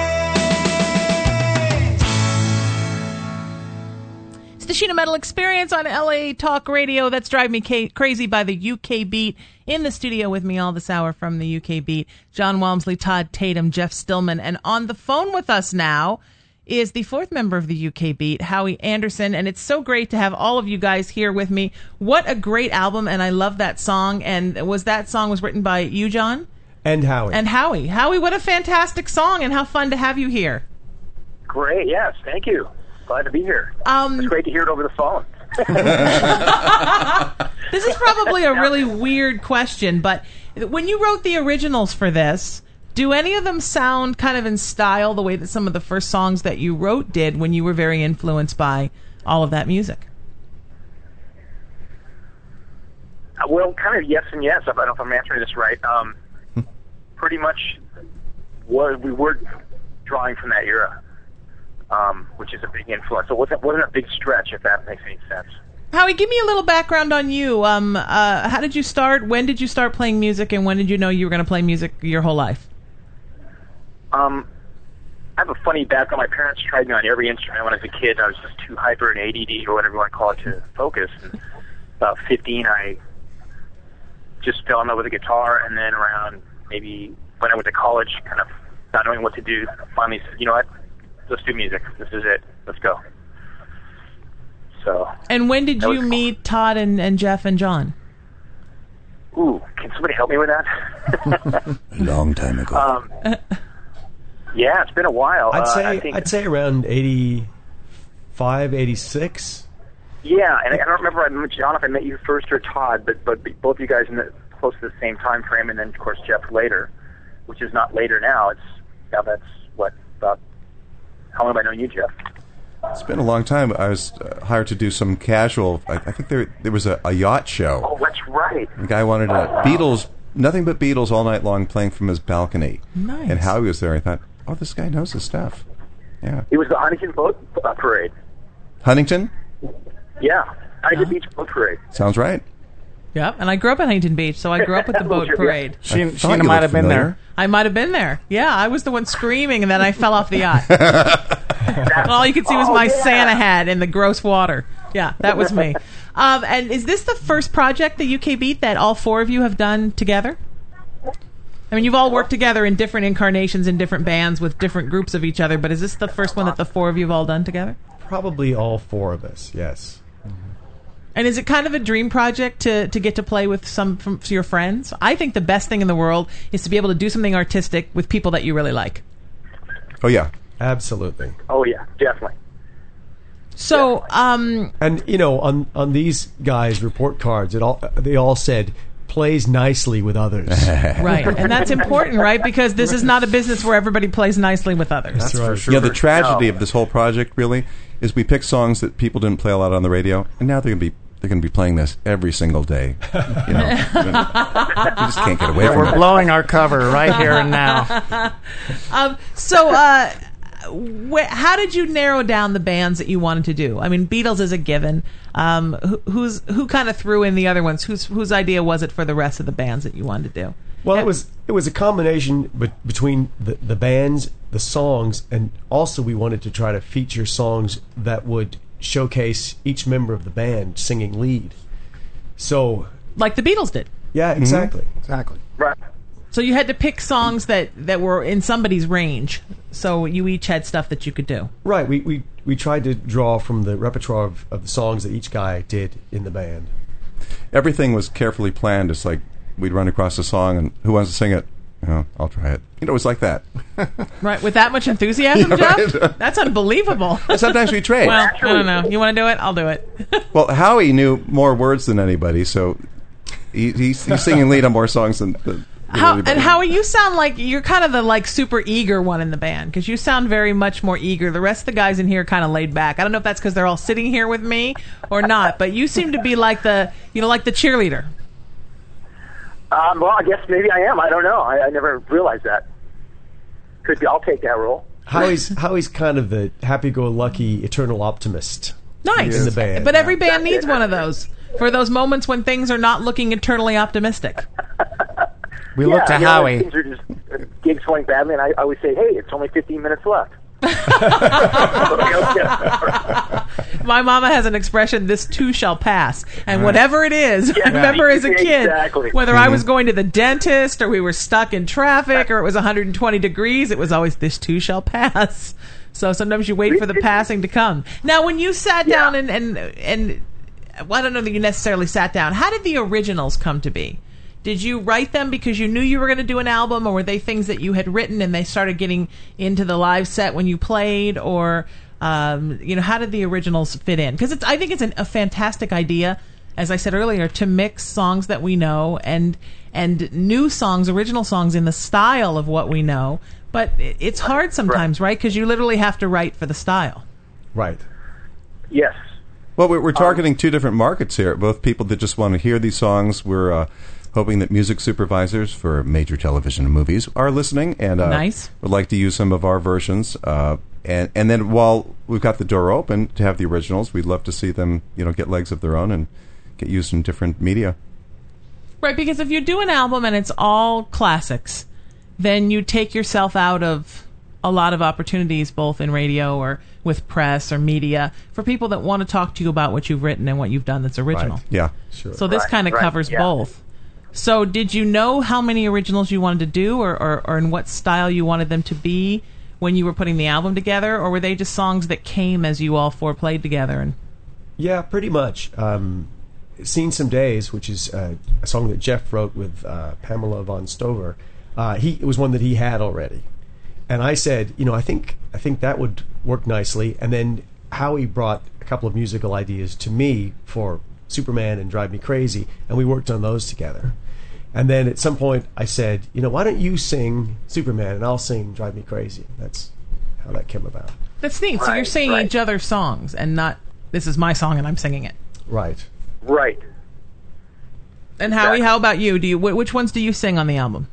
It's the Sheena Metal Experience on L A Talk Radio. That's Drive Me Ca- Crazy by the U K Beat. In the studio with me all this hour from the U K Beat, John Walmsley, Todd Tatum, Jeff Stillman. And on the phone with us now is the fourth member of the U K Beat, Howie Anderson. And it's so great to have all of you guys here with me. What a great album, and I love that song. And was that song was written by you, John? And Howie. And Howie. Howie, what a fantastic song, and how fun to have you here. Great, yes, thank you. Glad to be here. Um, it's great to hear it over the phone. This is probably a really weird question, but when you wrote the originals for this, do any of them sound kind of in style the way that some of the first songs that you wrote did when you were very influenced by all of that music? Uh, well, kind of yes and yes. I don't know if I'm answering this right. Um, pretty much, what we were drawing from that era, um, which is a big influence. So it wasn't, wasn't a big stretch, if that makes any sense. Howie, give me a little background on you. Um, uh, how did you start? When did you start playing music, and when did you know you were going to play music your whole life? Um, I have a funny background. My parents tried me on every instrument when I was a kid. I was just too hyper and A D D or whatever you want to call it to focus. And about fifteen, I just fell in love with the guitar, and then around maybe when I went to college, kind of not knowing what to do, finally said, you know what, let's do music. This is it. Let's go. So. And when did that you was- meet Todd and, and Jeff and John? Ooh, can somebody help me with that? A long time ago. um, yeah, it's been a while. I'd Uh, say I think, I'd say around eighty-five, eighty-six. yeah, and I don't remember I met John if I met you first or Todd, but but both of you guys in the close to the same time frame, and then of course Jeff later, which is not later now. It's now that's what about how long have I known you, Jeff? It's been a long time. I was uh, hired to do some casual. I, I think there there was a, a yacht show. Oh, that's right. The guy wanted a Beatles, nothing but Beatles all night long, playing from his balcony. Nice. And Howie was there. I thought, oh, this guy knows his stuff. Yeah. It was the Huntington Boat uh, Parade. Huntington? Yeah, Huntington Beach Boat Parade. Sounds right. Yep, and I grew up in Huntington Beach, so I grew up with the boat parade. She, I thought Sheena you might looked have been familiar. there. I might have been there. Yeah, I was the one screaming, and then I fell off the yacht. All you could see was Oh, my yeah. Santa hat in the gross water. Yeah, that was me. Um, and is this the first project, the U K Beat, that all four of you have done together? I mean, you've all worked together in different incarnations in different bands with different groups of each other, but is this the first one that the four of you have all done together? Probably all four of us, yes. And is it kind of a dream project to, to get to play with some from your friends? I think the best thing in the world is to be able to do something artistic with people that you really like. Oh, yeah. Absolutely. Oh yeah, definitely. So, um, and you know, on on these guys' report cards, it all they all said plays nicely with others. Right, and that's important, right? Because this is not a business where everybody plays nicely with others. That's right. Yeah, the tragedy of this whole project really is we picked songs that people didn't play a lot on the radio, and now they're gonna be they're gonna be playing this every single day. You know, you just can't get away Yeah, from we're it. blowing our cover right here and now. um, so, uh, wh- how did you narrow down the bands that you wanted to do? I mean, Beatles is a given. Um, who, who's who kind of threw in the other ones? Whose whose idea was it for the rest of the bands that you wanted to do? Well, it was it was a combination be- between the, the bands, the songs, and also we wanted to try to feature songs that would showcase each member of the band singing lead. So, like the Beatles did. Yeah, exactly. Mm-hmm. Exactly. Right. So you had to pick songs that, that were in somebody's range. So you each had stuff that you could do. Right. We we, we tried to draw from the repertoire of, of the songs that each guy did in the band. Everything was carefully planned. It's like we'd run across a song, and who wants to sing it? You know, I'll try it. You know, it was like that. Right, with that much enthusiasm, Yeah, Jeff? right. That's unbelievable. Sometimes we trade. Well, I don't know. You want to do it? I'll do it. Well, Howie knew more words than anybody, so he, he's, he's singing lead on more songs than. than How, anybody. and Howie, you sound like you're kind of the like super eager one in the band because you sound very much more eager. The rest of the guys in here are kind of laid back. I don't know if that's because they're all sitting here with me or not, but you seem to be like the you know like the cheerleader. Um, well, I guess maybe I am. I don't know. I, I never realized that. Could be. I'll take that role. Howie's Howie's kind of the happy-go-lucky eternal optimist. Nice. In the band. But every band needs one of those for those moments when things are not looking eternally optimistic. We yeah, look to you know, Howie. Things are just uh, gigs going badly, and I, I always say, "Hey, it's only fifteen minutes left." My mama has an expression, this too shall pass. And whatever it is, Yeah, I remember as a kid, exactly. whether Mm-hmm. I was going to the dentist or we were stuck in traffic or it was one hundred twenty degrees, it was always this too shall pass. So sometimes you wait for the passing to come. Now, when you sat down and, and, and well, I don't know that you necessarily sat down, how did the originals come to be? Did you write them because you knew you were going to do an album, or were they things that you had written and they started getting into the live set when you played, or um, you know, how did the originals fit in? Because I think it's an, a fantastic idea, as I said earlier, to mix songs that we know and and new songs, original songs in the style of what we know. But it, it's hard sometimes, right? Because you literally have to write for the style. Right. Yes. Well, we're, we're targeting two different markets here. Both people that just want to hear these songs. We're uh, hoping that music supervisors for major television and movies are listening and uh, Nice. would like to use some of our versions. Uh, and and then while we've got the door open to have the originals, we'd love to see them, you know, get legs of their own and get used in different media. Right, because if you do an album and it's all classics, then you take yourself out of a lot of opportunities, both in radio or with press or media, for people that want to talk to you about what you've written and what you've done that's original. Right. Yeah, sure. So this Right, kind of right, covers yeah. both. So did you know how many originals you wanted to do, or, or, or in what style you wanted them to be when you were putting the album together, or were they just songs that came as you all four played together? And Yeah, pretty much. Um, Seen Some Days, which is uh, a song that Jeff wrote with uh, Pamela von Stover, uh, he it was one that he had already, and I said, you know, I think I think that would work nicely. And then Howie brought a couple of musical ideas to me for Superman and Drive Me Crazy, and we worked on those together. And then at some point, I said, you know, why don't you sing Superman and I'll sing Drive Me Crazy? That's how that came about. that's neat. So you're Right, singing right. each other's songs and not, this is my song and I'm singing it. Right. Right. And Howie, Exactly. how about you? Do you wh- which ones do you sing on the album?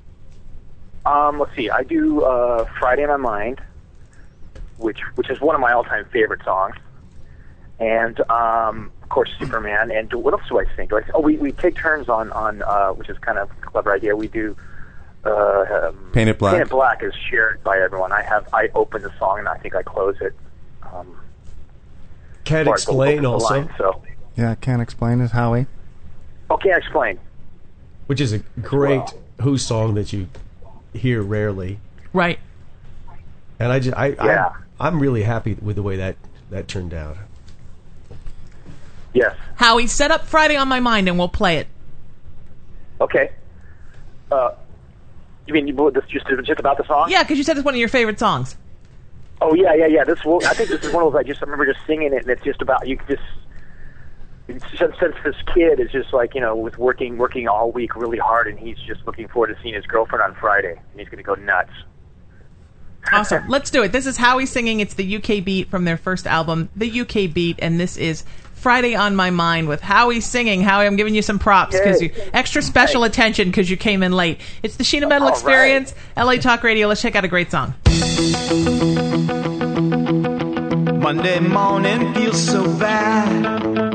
Um, let's see. I do uh, "Friday in My Mind," which which is one of my all-time favorite songs, and um, of course Superman. And what else do I sing? Do I, oh, we we take turns on on uh, which is kind of a clever idea. We do uh, um, Paint It Black. Paint It Black is shared by everyone. I have I open the song and I think I close it. Um, Can't or I go Explain open the also, line, so Yeah, Can't Explain it, Howie. okay, I explain. which is a great Who song that you hear rarely. Right. And I just, I, Yeah. I, I'm really happy with the way that, that turned out. Yes. Howie, set up Friday on My Mind and we'll play it. Okay. Uh, you mean you, this just just about the song? Yeah, because you said it's one of your favorite songs. Oh yeah, yeah, yeah. This will, I think this is one of those. I just remember just singing it, and it's just about you. Just it's just, since this kid is just like you know, was working working all week really hard, and he's just looking forward to seeing his girlfriend on Friday, and he's going to go nuts. Awesome. Let's do it. This is Howie singing. It's the U K Beat from their first album, The U K Beat, and this is Friday on My Mind with Howie singing. Howie, I'm giving you some props because you extra special attention because you came in late. It's the Sheena Metal All Experience, L A Talk Radio. Let's check out a great song. Monday morning feels so bad.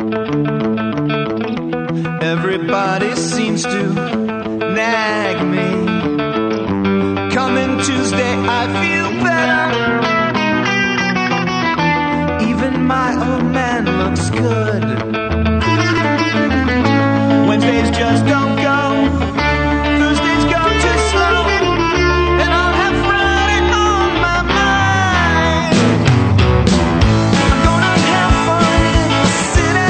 Everybody seems to nag me. Coming Tuesday, I feel better. Even my old man looks good. Wednesdays just don't go. Thursdays go too slow. And I'll have Friday on my mind. I'm gonna have fun in the city.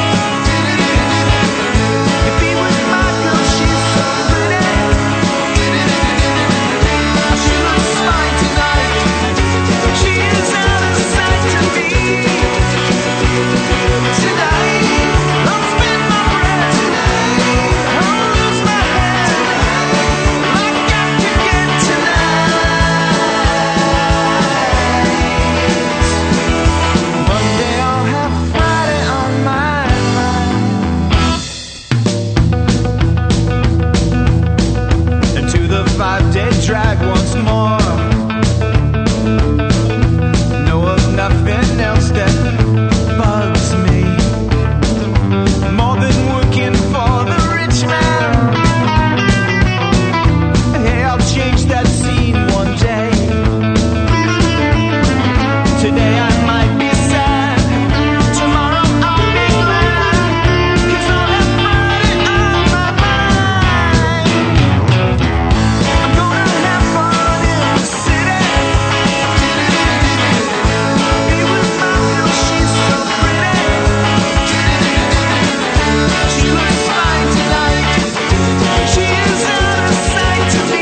If he was my girl, she's so pretty. She looks fine tonight. She is out of sight to me. Tonight, I'll spend my breath. I'll lose my head. I got to get tonight. Monday, I'll have Friday on my mind. Into the five-day drag once more. Know of nothing else that bugs me more than working for the rich man. Hey, I'll change that scene one day. Today I might be sad. Tomorrow I'll be glad. 'Cause I'll have Friday on my mind. I'm gonna have fun in the city. Be with my girl, she's so pretty. She looks fine tonight. She is out of sight to me.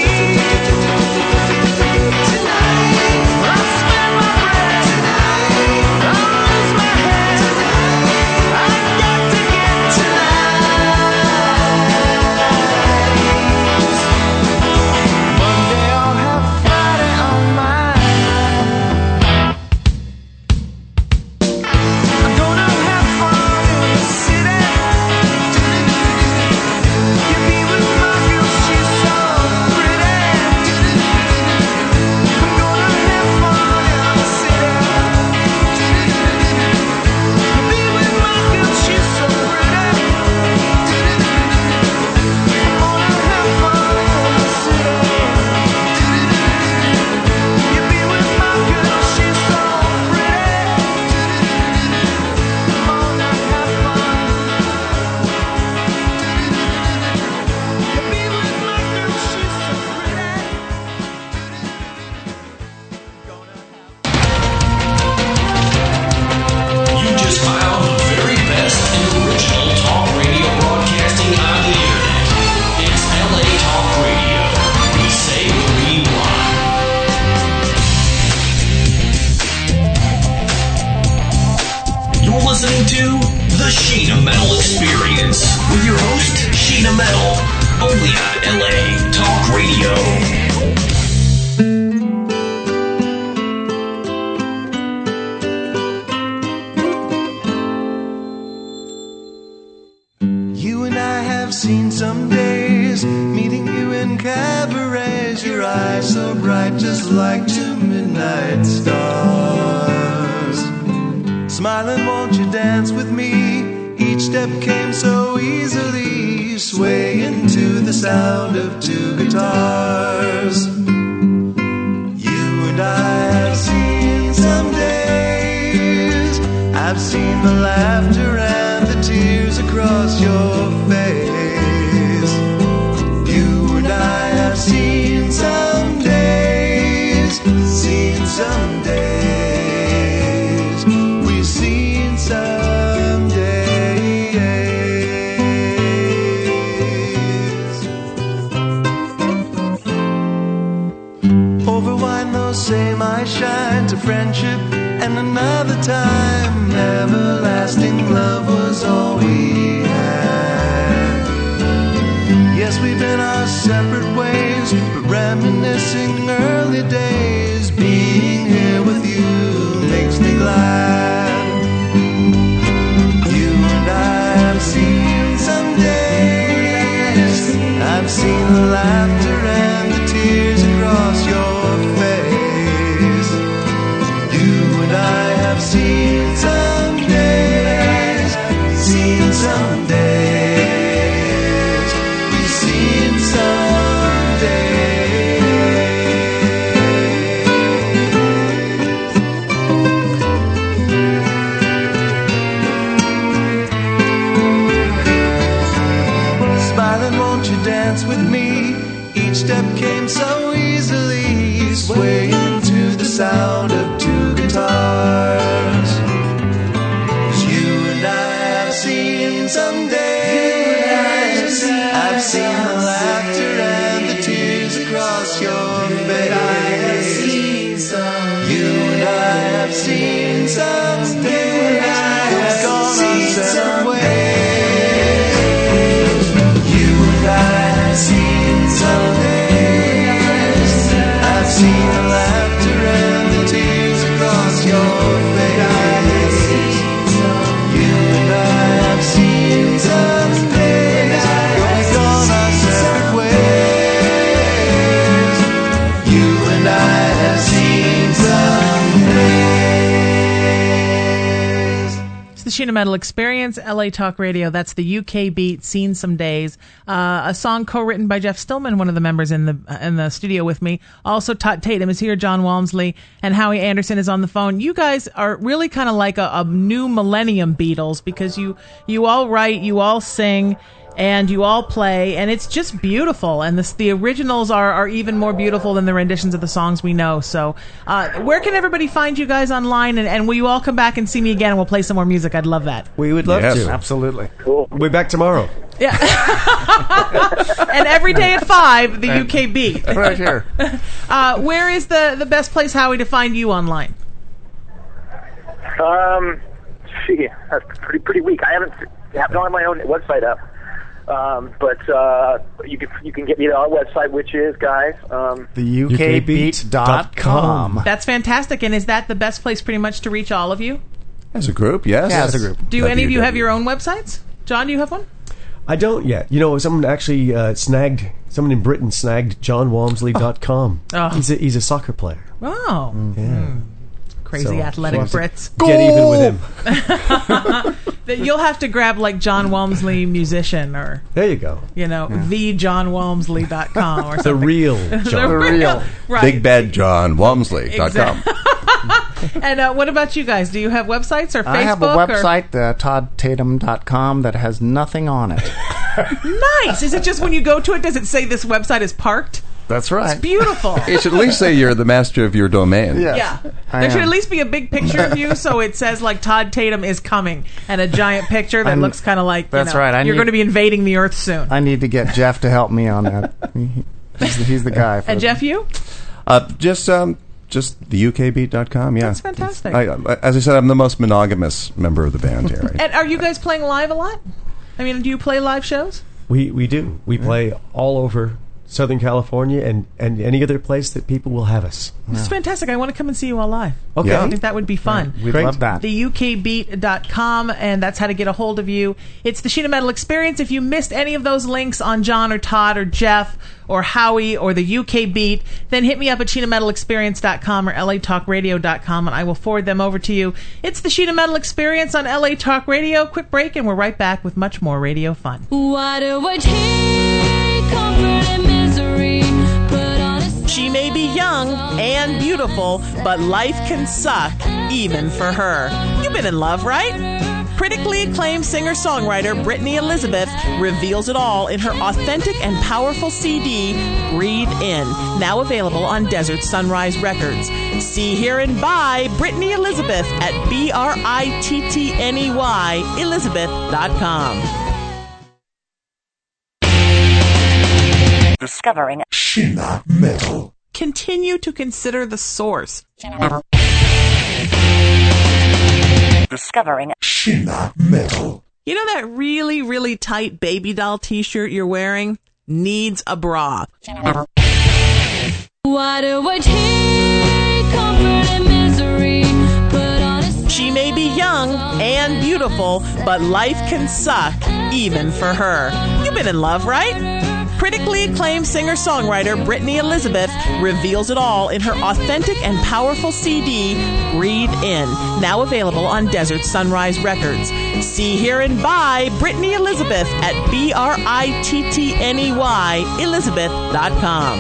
Tonight, I'll spend my breath. I'll lose my head. I've got to get tonight. Monday, I'll have Friday on my mind. I'm gonna have fun in the city. You be with my girl, she's so pretty. I'm gonna have fun in the city. You be with my girl, she's so pretty. I'm gonna have fun in the city. You be with my girl, she's so pretty. I'm gonna have fun. You be with my girl, she's so pretty. You just found the very best in original talk radio broadcasting on the internet. It's L A Talk Radio. We say what we want. You're listening to The Sheena Metal Experience with your host, Sheena Metal. Only on L A Talk Radio. You and I have seen some days, meeting you in cabarets, your eyes so bright, just like two midnight stars. Smiling, won't you dance with me? Each step came so easily, swaying to the sound of two guitars. You and I have seen some days, I've seen the laughter and the tears across your face. You and I have seen some days, seen some days, we've seen some days. Over wine those same eyes shine to friends step came so easily, swaying to the sound of two guitars. 'Cause you and I have seen some days, I've seen the laughter and the tears across your face. You and I have seen some days, we've gone our separate ways. You and I have seen some days, I've seen the laughter and the tears across your face. You and I have seen some days, we've gone our separate ways. You and I have seen some days. It's the Sheena Metal Experience, L A Talk Radio. That's the U K beat, Seen Some Days. Uh, a song co-written by Jeff Stillman, one of the members in the in the studio with me. Also, Todd Tatum is here, John Walmsley, and Howie Anderson is on the phone. You guys are really kind of like a, a new millennium Beatles because you you all write, you all sing, and you all play, and it's just beautiful. And this, the originals are, are even more beautiful than the renditions of the songs we know. So uh, where can everybody find you guys online? And, and will you all come back and see me again, and we'll play some more music? I'd love that. We would love Yes. to. Absolutely. Cool. We'll be back tomorrow. Yeah. And every day at five, the U K beat. Right here. Uh, where is the, the best place, Howie, to find you online? Um, gee, that's pretty pretty weak. I haven't I don't have my own website up, um, but uh, you can you can get me to our website, which is guys. Um, The U K beat dot com. That's fantastic. And is that the best place pretty much to reach all of you? As a group, yes. Yeah, as a group. Do any of you have your own websites? John, do you have one? I don't yet. You know, someone actually uh, snagged, someone in Britain snagged john walmsley dot com. Oh. He's, a, he's a soccer player. Oh. Yeah. Mm. Crazy So, athletic we'll have to Brits. Get even with him. That you'll have to grab like John Walmsley musician or, There you go. you know, the john walmsley dot com or The something. real The John. real. Right. Big Bad John Walmsley dot com. And uh, what about you guys? Do you have websites or Facebook? I have a or- website, uh, todd tatum dot com, that has nothing on it. Nice. Is it just when you go to it, does it say this website is parked? That's right. It's beautiful. It should at least say you're the master of your domain. Yes, Yeah. I There should am. at least be a big picture of you so it says like Todd Tatum is coming and a giant picture that I'm- looks kind of like, you that's know, right. I you're need- going to be invading the earth soon. I need to get Jeff to help me on that. He- He's the, he's the guy. For And Jeff, you? Uh, just um, just the U K beat dot com, yeah. That's fantastic. I, I- as I said, I'm the most monogamous member of the band here. Right? And are you guys playing live a lot? I mean, do you play live shows? We we do. We play all over Southern California and, and any other place that people will have us. This is fantastic. I want to come and see you all live. Okay. Yeah. I think that would be fun. We'd Great. love that. the U K beat dot com, and that's how to get a hold of you. It's the Sheena Metal Experience. If you missed any of those links on John or Todd or Jeff or Howie or the U K Beat, then hit me up at Sheena Metal Experience dot com or L A Talk Radio dot com, and I will forward them over to you. It's the Sheena Metal Experience on L A Talk Radio. Quick break, and we're right back with much more radio fun. Why do I take comfort in misery? Put on a She may be young and beautiful, but life can suck, even for her. You've been in love, right? Critically acclaimed singer-songwriter Brittany Elizabeth reveals it all in her authentic and powerful C D, Breathe In, now available on Desert Sunrise Records. See, hear, and buy Brittany Elizabeth at B R I T T N E Y Elizabeth dot com. Discovering Sheena Metal. Continue to consider the source. discovering Sheena Metal. You know that really, really tight baby doll t-shirt you're wearing? Needs a bra. Why do I take comfort in misery? Put on a She may be young and beautiful, but life can suck, even for her. You've been in love, right? Critically acclaimed singer-songwriter Brittany Elizabeth reveals it all in her authentic and powerful C D, Breathe In, now available on Desert Sunrise Records. See, hear, and buy Brittany Elizabeth at B R I T T N E Y Elizabeth dot com.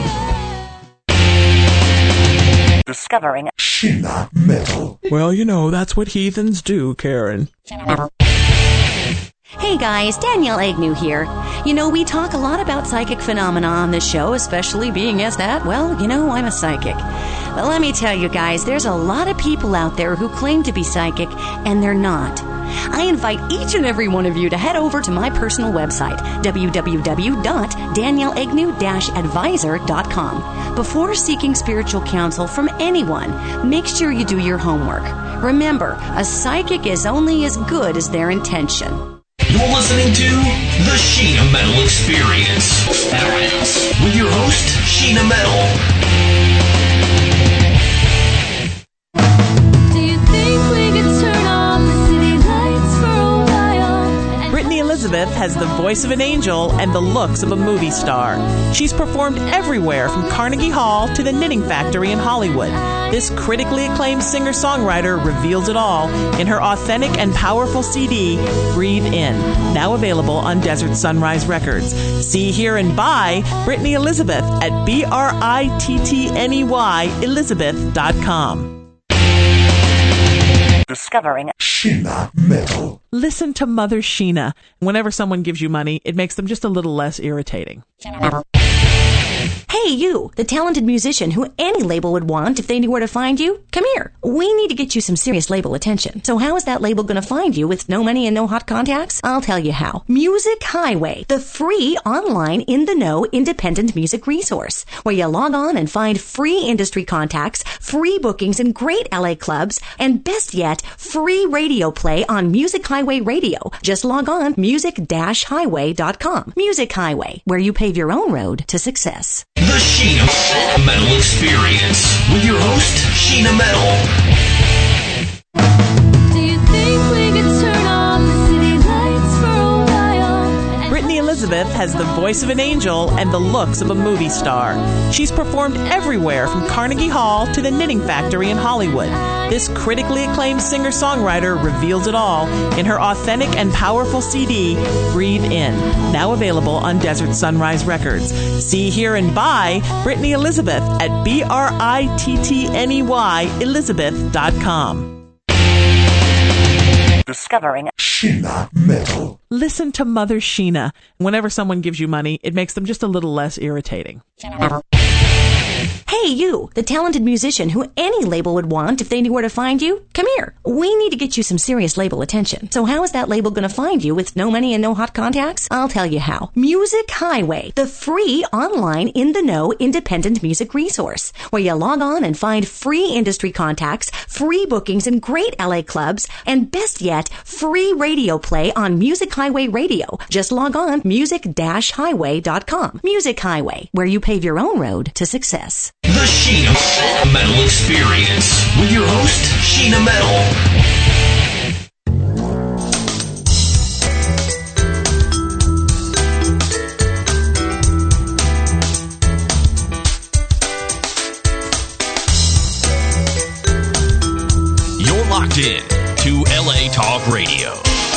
discovering Sheena Metal. Well, you know, that's what heathens do, Karen. Hey, Hey guys, Danielle Agnew here. You know, we talk a lot about psychic phenomena on this show, especially being as that, well, you know, I'm a psychic. But let me tell you guys, there's a lot of people out there who claim to be psychic, and they're not. I invite each and every one of you to head over to my personal website, w w w dot danielle agnew dash advisor dot com. Before seeking spiritual counsel from anyone, make sure you do your homework. Remember, a psychic is only as good as their intention. You're listening to The Sheena Metal Experience with your host, Sheena Metal. Do you think we could turn on the city lights for a while? Brittany Elizabeth has the voice of an angel and the looks of a movie star. She's performed everywhere from Carnegie Hall to the Knitting Factory in Hollywood. This critically acclaimed singer-songwriter reveals it all in her authentic and powerful C D, Breathe In, now available on Desert Sunrise Records. See, hear, and buy Brittany Elizabeth at B R I T T N E Y Elizabeth dot com. Discovering Sheena Metal. Listen to Mother Sheena. Whenever someone gives you money, it makes them just a little less irritating. Hey, you, the talented musician who any label would want if they knew where to find you. Come here. We need to get you some serious label attention. So how is that label going to find you with no money and no hot contacts? I'll tell you how. Music Highway, the free online in-the-know independent music resource, where you log on and find free industry contacts, free bookings in great L A clubs, and best yet, free radio play on Music Highway Radio. Just log on music dash highway dot com. Music Highway, where you pave your own road to success. The Sheena Metal Experience with your host, Sheena Metal. Do you think we could turn on the city lights for a while? Brittany Elizabeth has the voice of an angel and the looks of a movie star. She's performed everywhere from Carnegie Hall to the Knitting Factory in Hollywood. This critically acclaimed singer-songwriter reveals it all in her authentic and powerful C D, Breathe In, now available on Desert Sunrise Records. See, hear, and buy Brittany Elizabeth at B R I T T N E Y Elizabeth dot com. Discovering Sheena Metal. Listen to Mother Sheena. Whenever someone gives you money, it makes them just a little less irritating. Hey, you, the talented musician who any label would want if they knew where to find you. Come here. We need to get you some serious label attention. So how is that label going to find you with no money and no hot contacts? I'll tell you how. Music Highway, the free online in-the-know independent music resource, where you log on and find free industry contacts, free bookings in great L A clubs, and best yet, free radio play on Music Highway Radio. Just log on music dash highway dot com. Music Highway, where you pave your own road to success. The Sheena Metal Experience with your host, Sheena Metal. You're locked in to L A Talk Radio.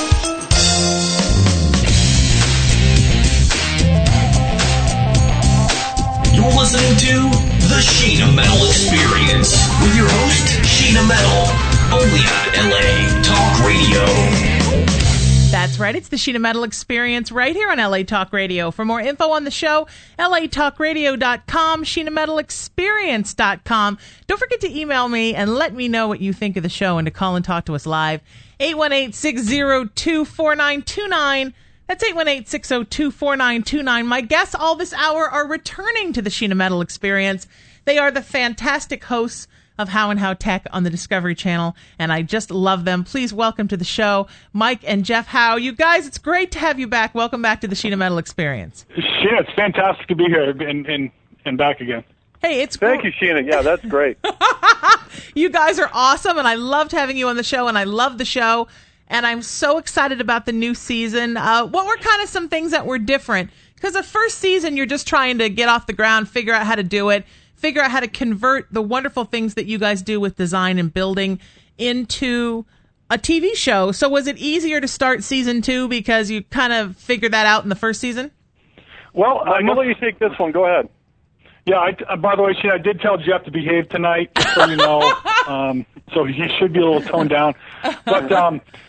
You're listening to The Sheena Metal Experience with your host, Sheena Metal, only on L A Talk Radio. That's right. It's the Sheena Metal Experience right here on L A Talk Radio. For more info on the show, L A talk radio dot com, Sheena Metal Experience dot com. Don't forget to email me and let me know what you think of the show and to call and talk to us live. eight one eight, six zero two, four nine two nine. That's eight one eight, six zero two, four nine two nine. My guests all this hour are returning to the Sheena Metal Experience. They are the fantastic hosts of How and How Tech on the Discovery Channel, and I just love them. Please welcome to the show, Mike and Jeff Howe. You guys, it's great to have you back. Welcome back to the Sheena Metal Experience. Sheena, it's fantastic to be here and, and, and back again. Hey, it's Thank you, Sheena. Yeah, that's great. You guys are awesome, and I loved having you on the show, and I love the show. And I'm so excited about the new season. Uh, what were kind of some things that were different? Because the first season, you're just trying to get off the ground, figure out how to do it, figure out how to convert the wonderful things that you guys do with design and building into a T V show. So was it easier to start season two because you kind of figured that out in the first season? Well, I'm going to let you take this one. Go ahead. Yeah, I, uh, by the way, Sheena, I did tell Jeff to behave tonight, just so you know. um, so he should be a little toned down. But, um,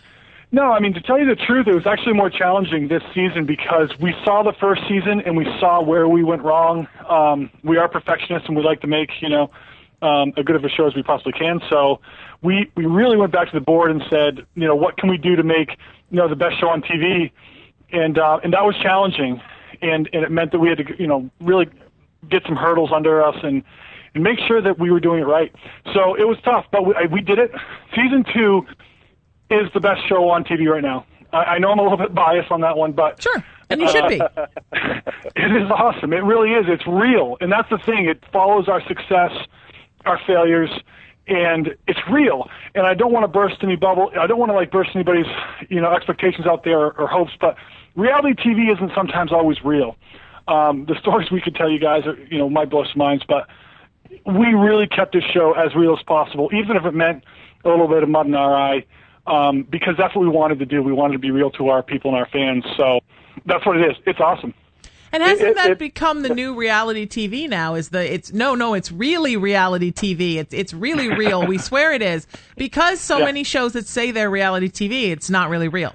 No, I mean, to tell you the truth, it was actually more challenging this season because we saw the first season and we saw where we went wrong. Um, we are perfectionists and we like to make, you know, um, as good of a show as we possibly can. So we, we really went back to the board and said, you know, what can we do to make, you know, the best show on T V? And, uh, and that was challenging. And, and it meant that we had to, you know, really get some hurdles under us and, and make sure that we were doing it right. So it was tough, but we, we did it. Season two is the best show on T V right now. I, I know I'm a little bit biased on that one, but sure, and you should be. It is awesome. It really is. It's real, and that's the thing. It follows our success, our failures, and it's real. And I don't want to burst any bubble. I don't want to like burst anybody's, you know, expectations out there or, or hopes. But reality T V isn't sometimes always real. Um, the stories we could tell you guys, are, you know, might blow some minds, but we really kept this show as real as possible, even if it meant a little bit of mud in our eye. Um, because that's what we wanted to do. We wanted to be real to our people and our fans. So that's what it is. It's awesome. And hasn't it, that it, become the new reality T V now? Is the it's no, no, it's really reality T V. It's it's really real. We swear it is because so yeah. many shows that say they're reality T V, it's not really real.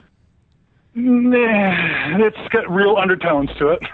Nah, it's got real undertones to it.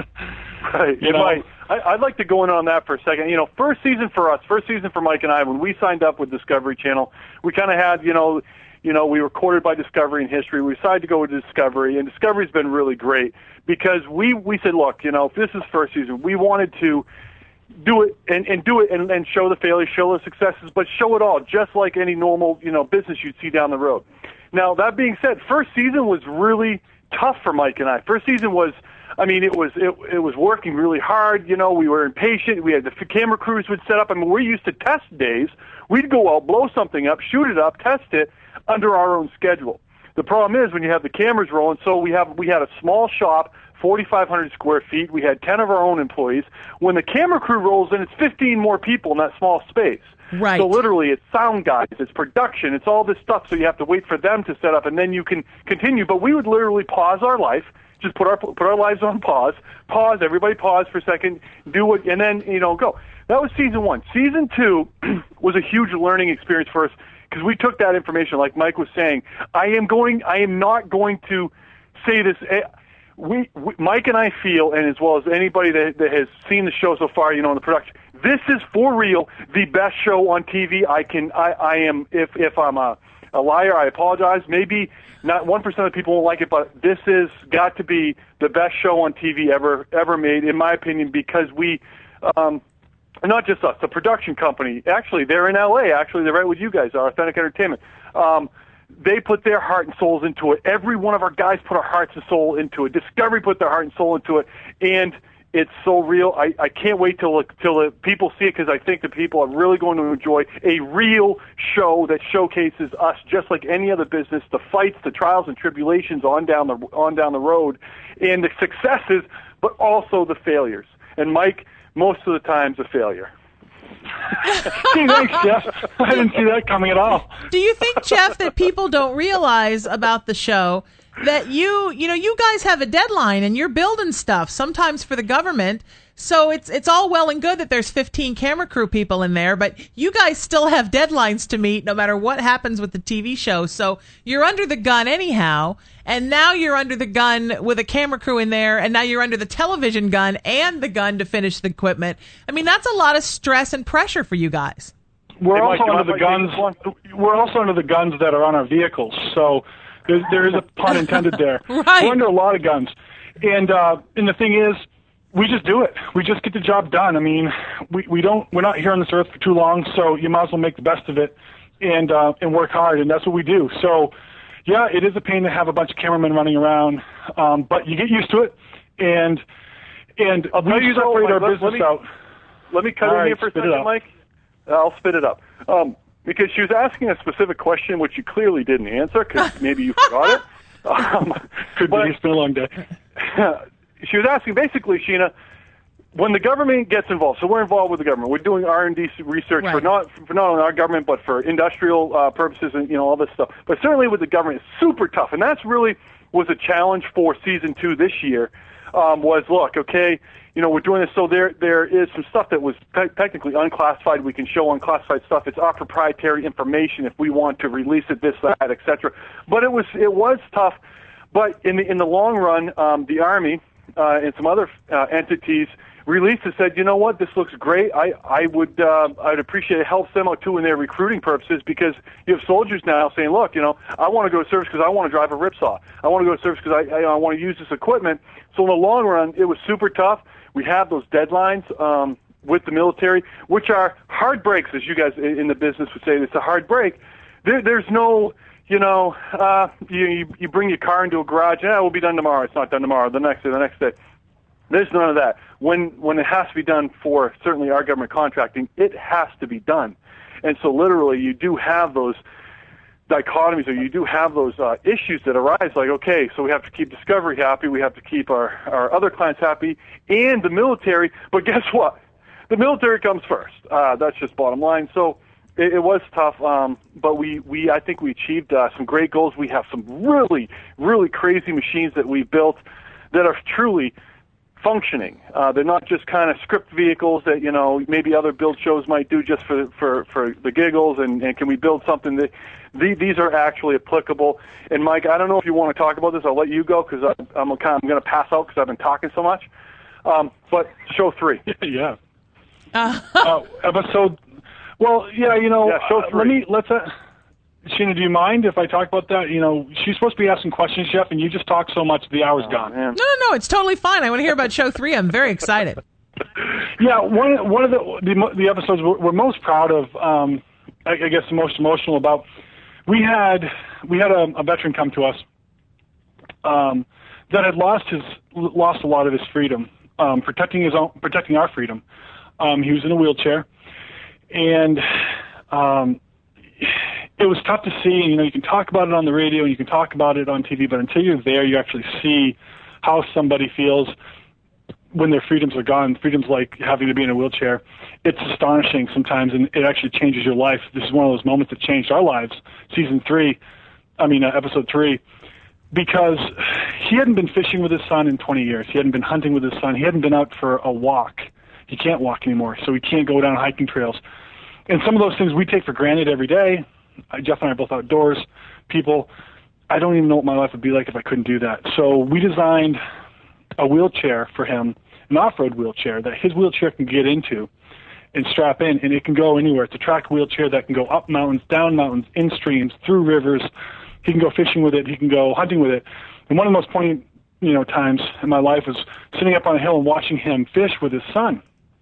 Right. You know, I, I'd like to go in on that for a second. You know, first season for us, first season for Mike and I, when we signed up with Discovery Channel, we kind of had, you know, you know, we were courted by Discovery in history. We decided to go with Discovery, and Discovery's been really great because we, we said, look, you know, if this is first season, we wanted to do it and, and do it and, and show the failures, show the successes, but show it all, just like any normal, you know, business you'd see down the road. Now, that being said, first season was really tough for Mike and I. First season was, I mean, it was it, it was working really hard. You know, we were impatient. We had the camera crews would set up. I mean, we're used to test days. We'd go out, blow something up, shoot it up, test it under our own schedule. The problem is when you have the cameras rolling. So we have we had a small shop, forty-five hundred square feet. We had ten of our own employees. When the camera crew rolls in, it's fifteen more people in that small space. Right. So literally, it's sound guys, it's production, it's all this stuff. So you have to wait for them to set up, and then you can continue. But we would literally pause our life, just put our put our lives on pause, pause. Everybody pause for a second, do it, and then you know go. That was season one. Season two was a huge learning experience for us because we took that information, like Mike was saying. I am going. I am not going to say this. We, we Mike and I feel, and as well as anybody that, that has seen the show so far, you know, in the production, this is for real the best show on T V. I can. I, I am. If if I'm a, a liar, I apologize. Maybe not one percent of people won't like it, but this has got to be the best show on T V ever ever made, in my opinion, because we. Um, Not just us, the production company. Actually, they're in L A. Actually, they're right with you guys, are Authentic Entertainment. Um, they put their heart and souls into it. Every one of our guys put our hearts and soul into it. Discovery put their heart and soul into it, and it's so real. I, I can't wait till till the people see it because I think the people are really going to enjoy a real show that showcases us just like any other business. The fights, the trials and tribulations on down the on down the road, and the successes, but also the failures. And Mike, most of the time's a failure. Gee, thanks, Jeff. I didn't see that coming at all. Do you think, Jeff, that people don't realize about the show that you, you know, you guys have a deadline and you're building stuff, sometimes for the government. So it's it's all well and good that there's fifteen camera crew people in there, but you guys still have deadlines to meet no matter what happens with the T V show. So you're under the gun anyhow, and now you're under the gun with a camera crew in there, and now you're under the television gun and the gun to finish the equipment. I mean, that's a lot of stress and pressure for you guys. We're Hey, Mike, also you under the mind if I guns. take this We're also under the guns that are on our vehicles. So there, there is a pun intended there. Right. We're under a lot of guns, and uh, and the thing is, we just do it. We just get the job done. I mean, we we don't. We're not here on this earth for too long, so you might as well make the best of it and uh, and work hard, and that's what we do. So, yeah, it is a pain to have a bunch of cameramen running around, um, but you get used to it, and and I'll tell we you though, separate our Mike, let- business let me- out. Let me cut All in right, here for a spit it second, out. Mike. I'll spit it up. Um, because she was asking a specific question, which you clearly didn't answer, because maybe you forgot it. Um, Could be. but- It's been a long day. she was asking, basically, Sheena, when the government gets involved, so we're involved with the government. We're doing R and D research for Right. not for not only our government, but for industrial uh, purposes and you know all this stuff. But certainly with the government, it's super tough, and that's really was a challenge for season two this year. Um, was look, okay, you know we're doing this, so there there is some stuff that was te- technically unclassified. We can show unclassified stuff. It's our proprietary information if we want to release it, this, that, et cetera. But it was it was tough. But in the in the long run, um, the Army uh, and some other uh, entities released and said, you know what, this looks great. I I would uh, I'd appreciate it. Helps them out too in their recruiting purposes because you have soldiers now saying, look, you know, I want to go to service because I want to drive a ripsaw. I want to go to service because I I, I want to use this equipment. So in the long run, it was super tough. We have those deadlines um, with the military, which are hard breaks, as you guys in the business would say. It's a hard break. There, there's no, you know, uh, you you bring your car into a garage. Yeah, we'll be done tomorrow. It's not done tomorrow. The next day, the next day. There's none of that. When when it has to be done for certainly our government contracting, it has to be done. And so literally you do have those dichotomies, or you do have those uh, issues that arise, like, okay, so we have to keep Discovery happy, we have to keep our, our other clients happy, and the military, but guess what? The military comes first. Uh, that's just bottom line. So it, it was tough, um, but we, we I think we achieved uh, some great goals. We have some really, really crazy machines that we built that are truly functioning. Uh, they're not just kind of script vehicles that, you know, maybe other build shows might do just for for, for the giggles, and, and can we build something that the, these are actually applicable. And Mike, I don't know if you want to talk about this. I'll let you go because I'm kind of, I'm going to pass out because I've been talking so much. Um, but show three. yeah. uh, episode, well, yeah, you know, Yeah, show uh, three. let me, let's, uh, Sheena, do you mind if I talk about that? You know, she's supposed to be asking questions, Jeff, and you just talk so much the hour's gone. No, no, no. It's totally fine. I want to hear about show three. I'm very excited. Yeah, one one of the the, the episodes we're, we're most proud of, um, I, I guess the most emotional about. We had we had a, a veteran come to us um, that had lost his lost a lot of his freedom, um, protecting his own protecting our freedom. Um, he was in a wheelchair, and um, it was tough to see. You know, you can talk about it on the radio and you can talk about it on T V, but until you're there, you actually see how somebody feels when their freedoms are gone. Freedoms like having to be in a wheelchair. It's astonishing sometimes, and it actually changes your life. This is one of those moments that changed our lives. Season three, I mean, uh, episode three, because he hadn't been fishing with his son in twenty years. He hadn't been hunting with his son. He hadn't been out for a walk. He can't walk anymore, so he can't go down hiking trails. And some of those things we take for granted every day. Uh, Jeff and I are both outdoors people. I don't even know what my life would be like if I couldn't do that. So we designed a wheelchair for him, an off-road wheelchair that his wheelchair can get into and strap in, and it can go anywhere. It's a track wheelchair that can go up mountains, down mountains, in streams, through rivers. He can go fishing with it. He can go hunting with it. And one of the most poignant, you know, times in my life was sitting up on a hill and watching him fish with his son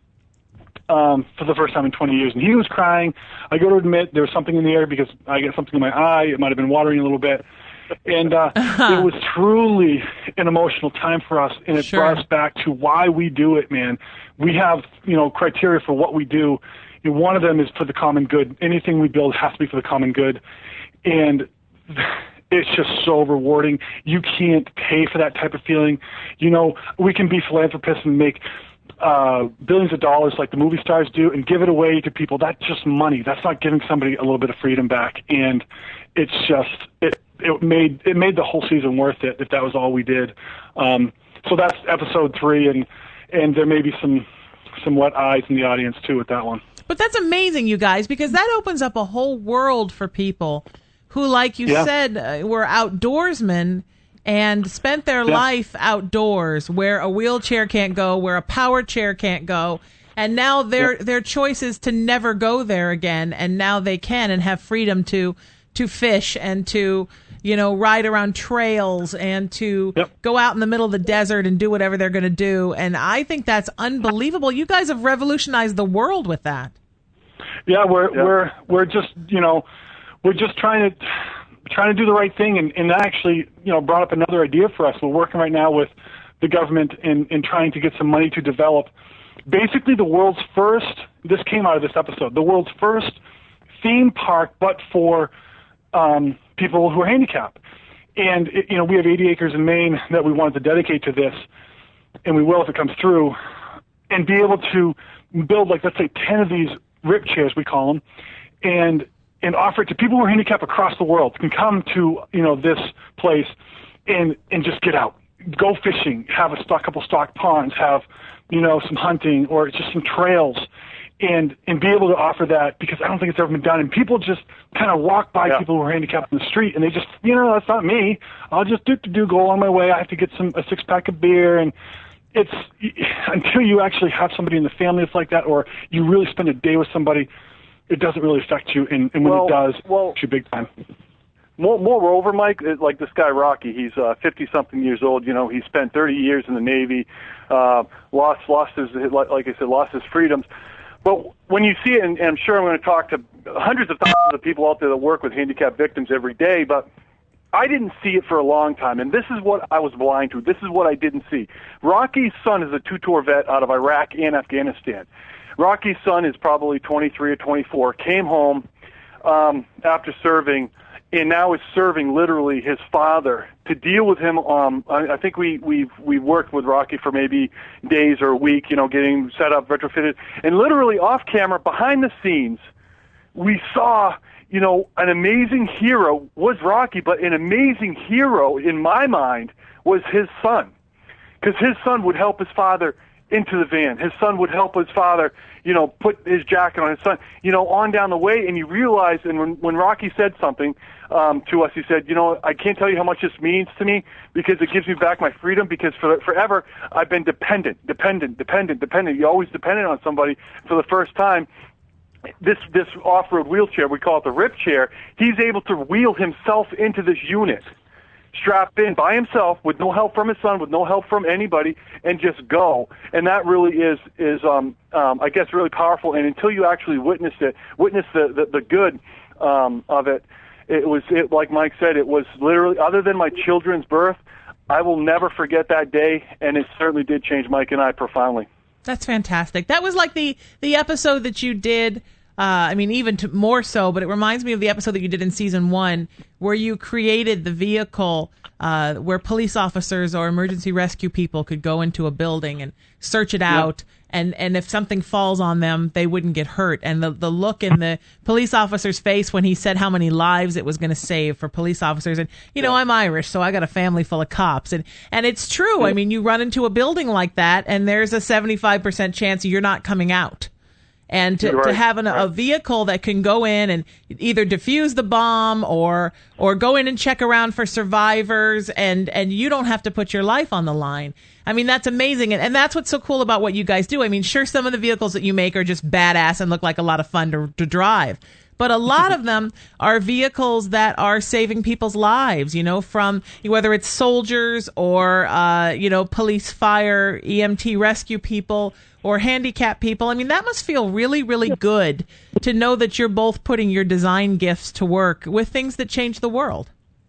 um, for the first time in twenty years. And he was crying. I go to admit there was something in the air because I got something in my eye. It might have been watering a little bit. And uh, it was truly an emotional time for us, and it Sure. brought us back to why we do it, man. We have, you know, criteria for what we do. You know, one of them is for the common good. Anything we build has to be for the common good. And it's just so rewarding. You can't pay for that type of feeling. You know, we can be philanthropists and make uh, billions of dollars like the movie stars do and give it away to people. That's just money. That's not giving somebody a little bit of freedom back. And it's just, it, it made it made the whole season worth it if that was all we did. Um, so that's episode three, and and there may be some some wet eyes in the audience too with that one. But that's amazing, you guys, because that opens up a whole world for people who, like you Yeah. said, uh, were outdoorsmen and spent their Yeah. life outdoors, where a wheelchair can't go, where a power chair can't go. And now their their choice is to never go there again, and now they can and have freedom to to fish and to, you know, ride around trails and to go out in the middle of the desert and do whatever they're going to do. And I think that's unbelievable. You guys have revolutionized the world with that. Yeah, we're we're we're just you know we're just trying to trying to do the right thing, and, and that actually you know brought up another idea for us. We're working right now with the government in, in trying to get some money to develop basically the world's first. This came out of this episode. The world's first theme park, but for um, people who are handicapped. And it, you know we have eighty acres in Maine that we wanted to dedicate to this, and we will if it comes through. and be able to build, like, let's say ten of these rip chairs, we call them, and and offer it to people who are handicapped across the world, can come to, you know, this place and and just get out, go fishing, have a stock, couple stock ponds, have, you know, some hunting or just some trails, and and be able to offer that, because I don't think it's ever been done. And people just kind of walk by Yeah. people who are handicapped in the street, and they just, you know, that's not me. I'll just do do go along my way. I have to get some a six pack of beer, and it's until you actually have somebody in the family that's like that, or you really spend a day with somebody, it doesn't really affect you. And, and when Well, it does, well, it's you big time. More, moreover, Mike, it- like this guy Rocky, he's uh, fifty-something years old. You know, he spent thirty years in the Navy, uh, lost lost his, like like I said, lost his freedoms. But when you see it, and, and I'm sure I'm going to talk to hundreds of thousands of people out there that work with handicapped victims every day, but I didn't see it for a long time, and this is what I was blind to. This is what I didn't see. Rocky's son is a two-tour vet out of Iraq and Afghanistan. Rocky's son is probably twenty-three or twenty-four, came home um, after serving, and now is serving literally his father to deal with him. Um, I, I think we, we've we've worked with Rocky for maybe days or a week, you know, getting set up, retrofitted, and literally off camera, behind the scenes, we saw, you know, an amazing hero was Rocky, but an amazing hero in my mind was his son, because his son would help his father into the van. His son would help his father, you know, put his jacket on his son, you know, on down the way. And you realize, and when, when Rocky said something um, to us, he said, you know, I can't tell you how much this means to me, because it gives me back my freedom, because for forever I've been dependent, dependent, dependent, dependent. You're always dependent on somebody. For the first time, this this off-road wheelchair, we call it the rip chair, he's able to wheel himself into this unit, strapped in by himself, with no help from his son, with no help from anybody, and just go. And that really is, is um, um, I guess, really powerful. And until you actually witness it, witness the, the, the good um, of it, it was, it, like Mike said, it was literally, other than my children's birth, I will never forget that day, and it certainly did change Mike and I profoundly. That's fantastic. That was like the, the episode that you did, uh, I mean, even to, more so, but it reminds me of the episode that you did in season one, where you created the vehicle uh, where police officers or emergency rescue people could go into a building and search it out. And, and if something falls on them, they wouldn't get hurt. And the, the look in the police officer's face when he said how many lives it was going to save for police officers. And, you know, I'm Irish, so I got a family full of cops. And, and it's true. I mean, you run into a building like that, and there's a seventy-five percent chance you're not coming out. And to, Right, to have an, a vehicle that can go in and either defuse the bomb or or go in and check around for survivors, and, and you don't have to put your life on the line. I mean, that's amazing. And, and that's what's so cool about what you guys do. I mean, sure, some of the vehicles that you make are just badass and look like a lot of fun to, to drive. But a lot of them are vehicles that are saving people's lives, you know, from whether it's soldiers or, uh, you know, police, fire, E M T rescue people or handicapped people. I mean, that must feel really, really good to know that you're both putting your design gifts to work with things that change the world.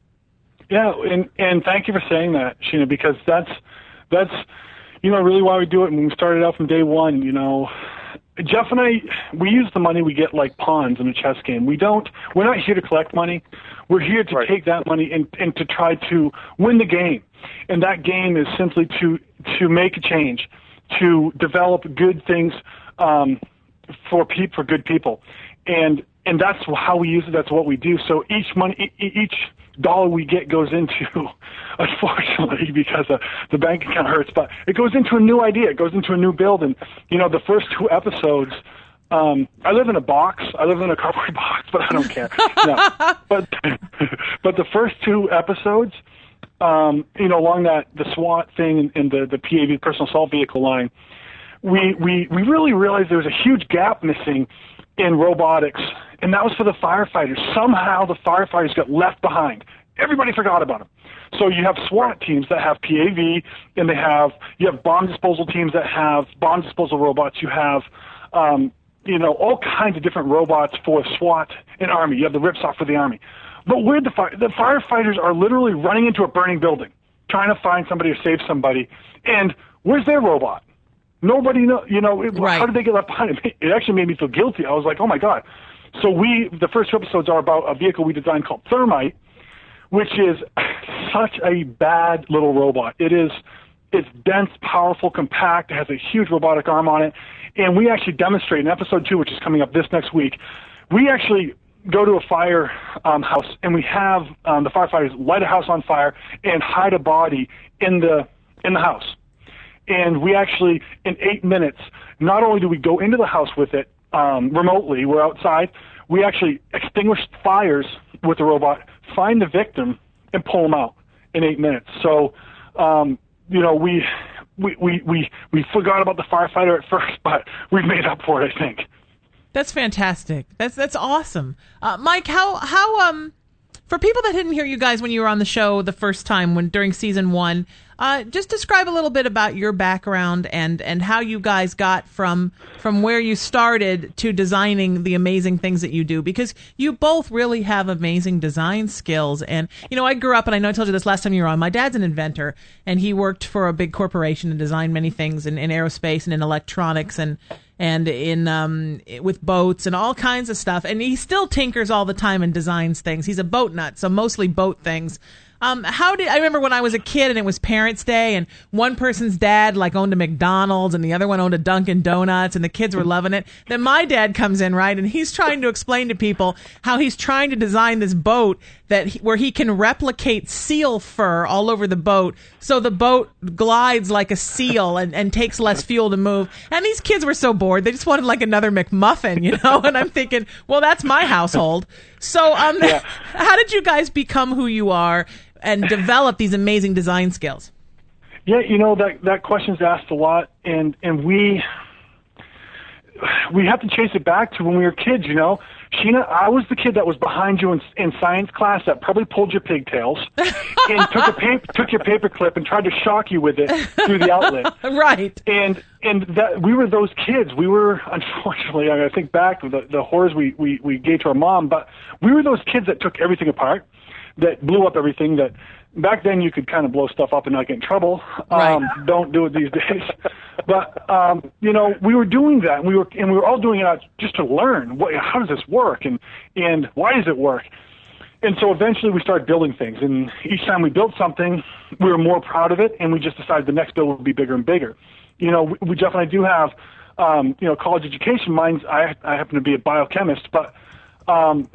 Yeah, and and thank you for saying that, Sheena, because that's that's you know really why we do it. And when we started out from day one, you know, Jeff and I, we use the money we get like pawns in a chess game. We don't. We're not here to collect money. We're here to take that money and and to try to win the game. And that game is simply to to make a change, to develop good things um, for pe- for good people, and and that's how we use it. That's what we do. So each money, e- each dollar we get goes into, unfortunately, because uh, the bank account hurts, but it goes into a new idea. It goes into a new build. And you know, the first two episodes, um, I live in a box. I live in a cardboard box, but I don't care. No. But but the first two episodes. Um, you know, along that the SWAT thing and, and the the P A V, personal assault vehicle line, we we we really realized there was a huge gap missing in robotics, and that was for the firefighters. Somehow the firefighters got left behind. Everybody forgot about them. So you have SWAT teams that have P A V, and they have you have bomb disposal teams that have bomb disposal robots. You have um, you know all kinds of different robots for SWAT and Army. You have the RIPSOF for the Army. But where the fire, the firefighters are literally running into a burning building, trying to find somebody or save somebody. And where's their robot? Nobody know. You know, it, right. How did they get left behind? It actually made me feel guilty. I was like, oh my god. So we, the first two episodes are about a vehicle we designed called Thermite, which is such a bad little robot. It is, It's dense, powerful, compact. It has a huge robotic arm on it. And we actually demonstrate in episode two, which is coming up this next week, we actually go to a fire um, house, and we have um, the firefighters light a house on fire and hide a body in the in the house. And we actually, in eight minutes, not only do we go into the house with it um, remotely, we're outside, we actually extinguish fires with the robot, find the victim, and pull them out in eight minutes. So, um, you know, we, we, we, we, we forgot about the firefighter at first, but we've made up for it, I think. That's fantastic. That's that's awesome. Uh, Mike, how how um for people that didn't hear you guys when you were on the show the first time when during season one, uh, just describe a little bit about your background and, and how you guys got from from where you started to designing the amazing things that you do, because you both really have amazing design skills. And you know, I grew up, and I know I told you this last time you were on. My dad's an inventor, and he worked for a big corporation and designed many things in, in aerospace and in electronics and. and in um with boats and all kinds of stuff, and he still tinkers all the time and designs things. He's a boat nut, so mostly boat things. Um, how did I remember when I was a kid and it was Parents' Day, and one person's dad like owned a McDonald's and the other one owned a Dunkin' Donuts, and the kids were loving it. Then my dad comes in, right, and he's trying to explain to people how he's trying to design this boat that he, where he can replicate seal fur all over the boat, so the boat glides like a seal and, and takes less fuel to move. And these kids were so bored; they just wanted like another McMuffin, you know. And I'm thinking, well, that's my household. So, um, yeah. How did you guys become who you are and develop these amazing design skills? Yeah, you know, that that question's asked a lot, and and we we have to chase it back to when we were kids. You know, Sheena, I was the kid that was behind you in, in science class that probably pulled your pigtails and took a paper, took your paper clip and tried to shock you with it through the outlet. Right. And and that we were those kids. We were, unfortunately, I think back to the the horrors we we we gave to our mom, but we were those kids that took everything apart, that blew up everything. That back then you could kind of blow stuff up and not get in trouble. Right. Um, don't do it these days. But um, you know, we were doing that, and we were and we were all doing it just to learn what, how does this work, and and why does it work. And so eventually we started building things, and each time we built something, we were more proud of it, and we just decided the next build would be bigger and bigger. You know, we, we definitely do have, um, you know, college education. Mine's I I happen to be a biochemist, but um,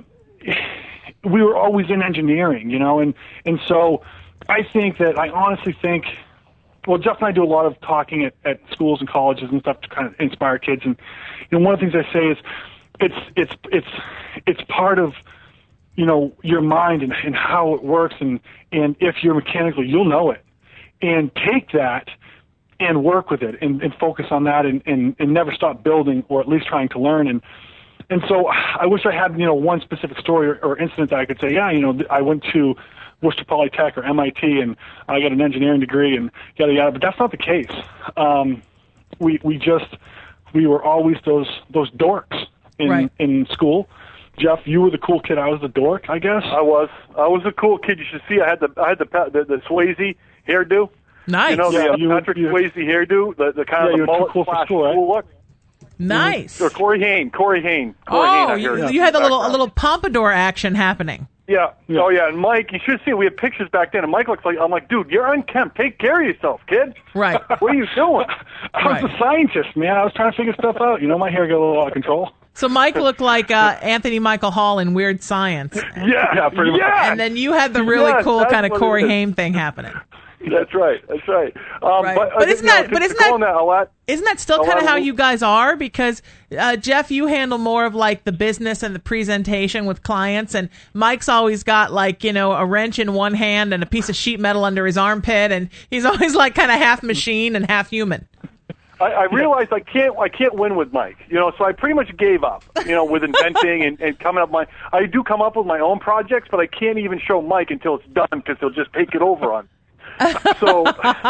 we were always in engineering, you know, and and so I think that I honestly think. Well, Jeff and I do a lot of talking at, at schools and colleges and stuff to kind of inspire kids. And you know, one of the things I say is, it's it's it's it's part of, you know, your mind and, and how it works. And and if you're mechanical, you'll know it. And take that and work with it and, and focus on that and, and, and never stop building, or at least trying to learn. And and so I wish I had, you know, one specific story or, or incident that I could say, yeah, you know, I went to Worcester Polytech or M I T and I got an engineering degree and yada yada, but that's not the case. Um, we we just we were always those those dorks in right. in school. Jeff, you were the cool kid. I was the dork, I guess. I was. I was a cool kid. You should see. I had the I had the the, the Swayze hairdo. Nice. You know, yeah, the you, Patrick you, Swayze hairdo, the the kind yeah, of the mullet cool slash school, right? cool look. Nice. Or Corey Haim. Corey Haim. Corey oh, Haim, I you, heard. you had a little a little pompadour action happening. Yeah. Yeah. Oh, yeah. And Mike, you should see, we have pictures back then, and Mike looks like, I'm like, dude, you're unkempt. Take care of yourself, kid. Right. What are you doing? I was Right. a scientist, man. I was trying to figure stuff out. You know, my hair got a little out of control. So Mike looked like uh, Anthony Michael Hall in Weird Science. Yeah. Yeah, pretty much. Yeah. And then you had the really Yes, cool that's kind of what it Corey is. Haim thing happening. That's right. That's right. Um, Right. But, uh, But isn't you know, that- to- but to isn't go that- on that a lot? Isn't that still A kind of lot how of- you guys are? Because, uh, Jeff, you handle more of like the business and the presentation with clients, and Mike's always got like, you know, a wrench in one hand and a piece of sheet metal under his armpit, and he's always like kind of half machine and half human. I, I realized I can't I can't win with Mike, you know, so I pretty much gave up, you know, with inventing and, and coming up my. I do come up with my own projects, but I can't even show Mike until it's done because he'll just take it over on. So,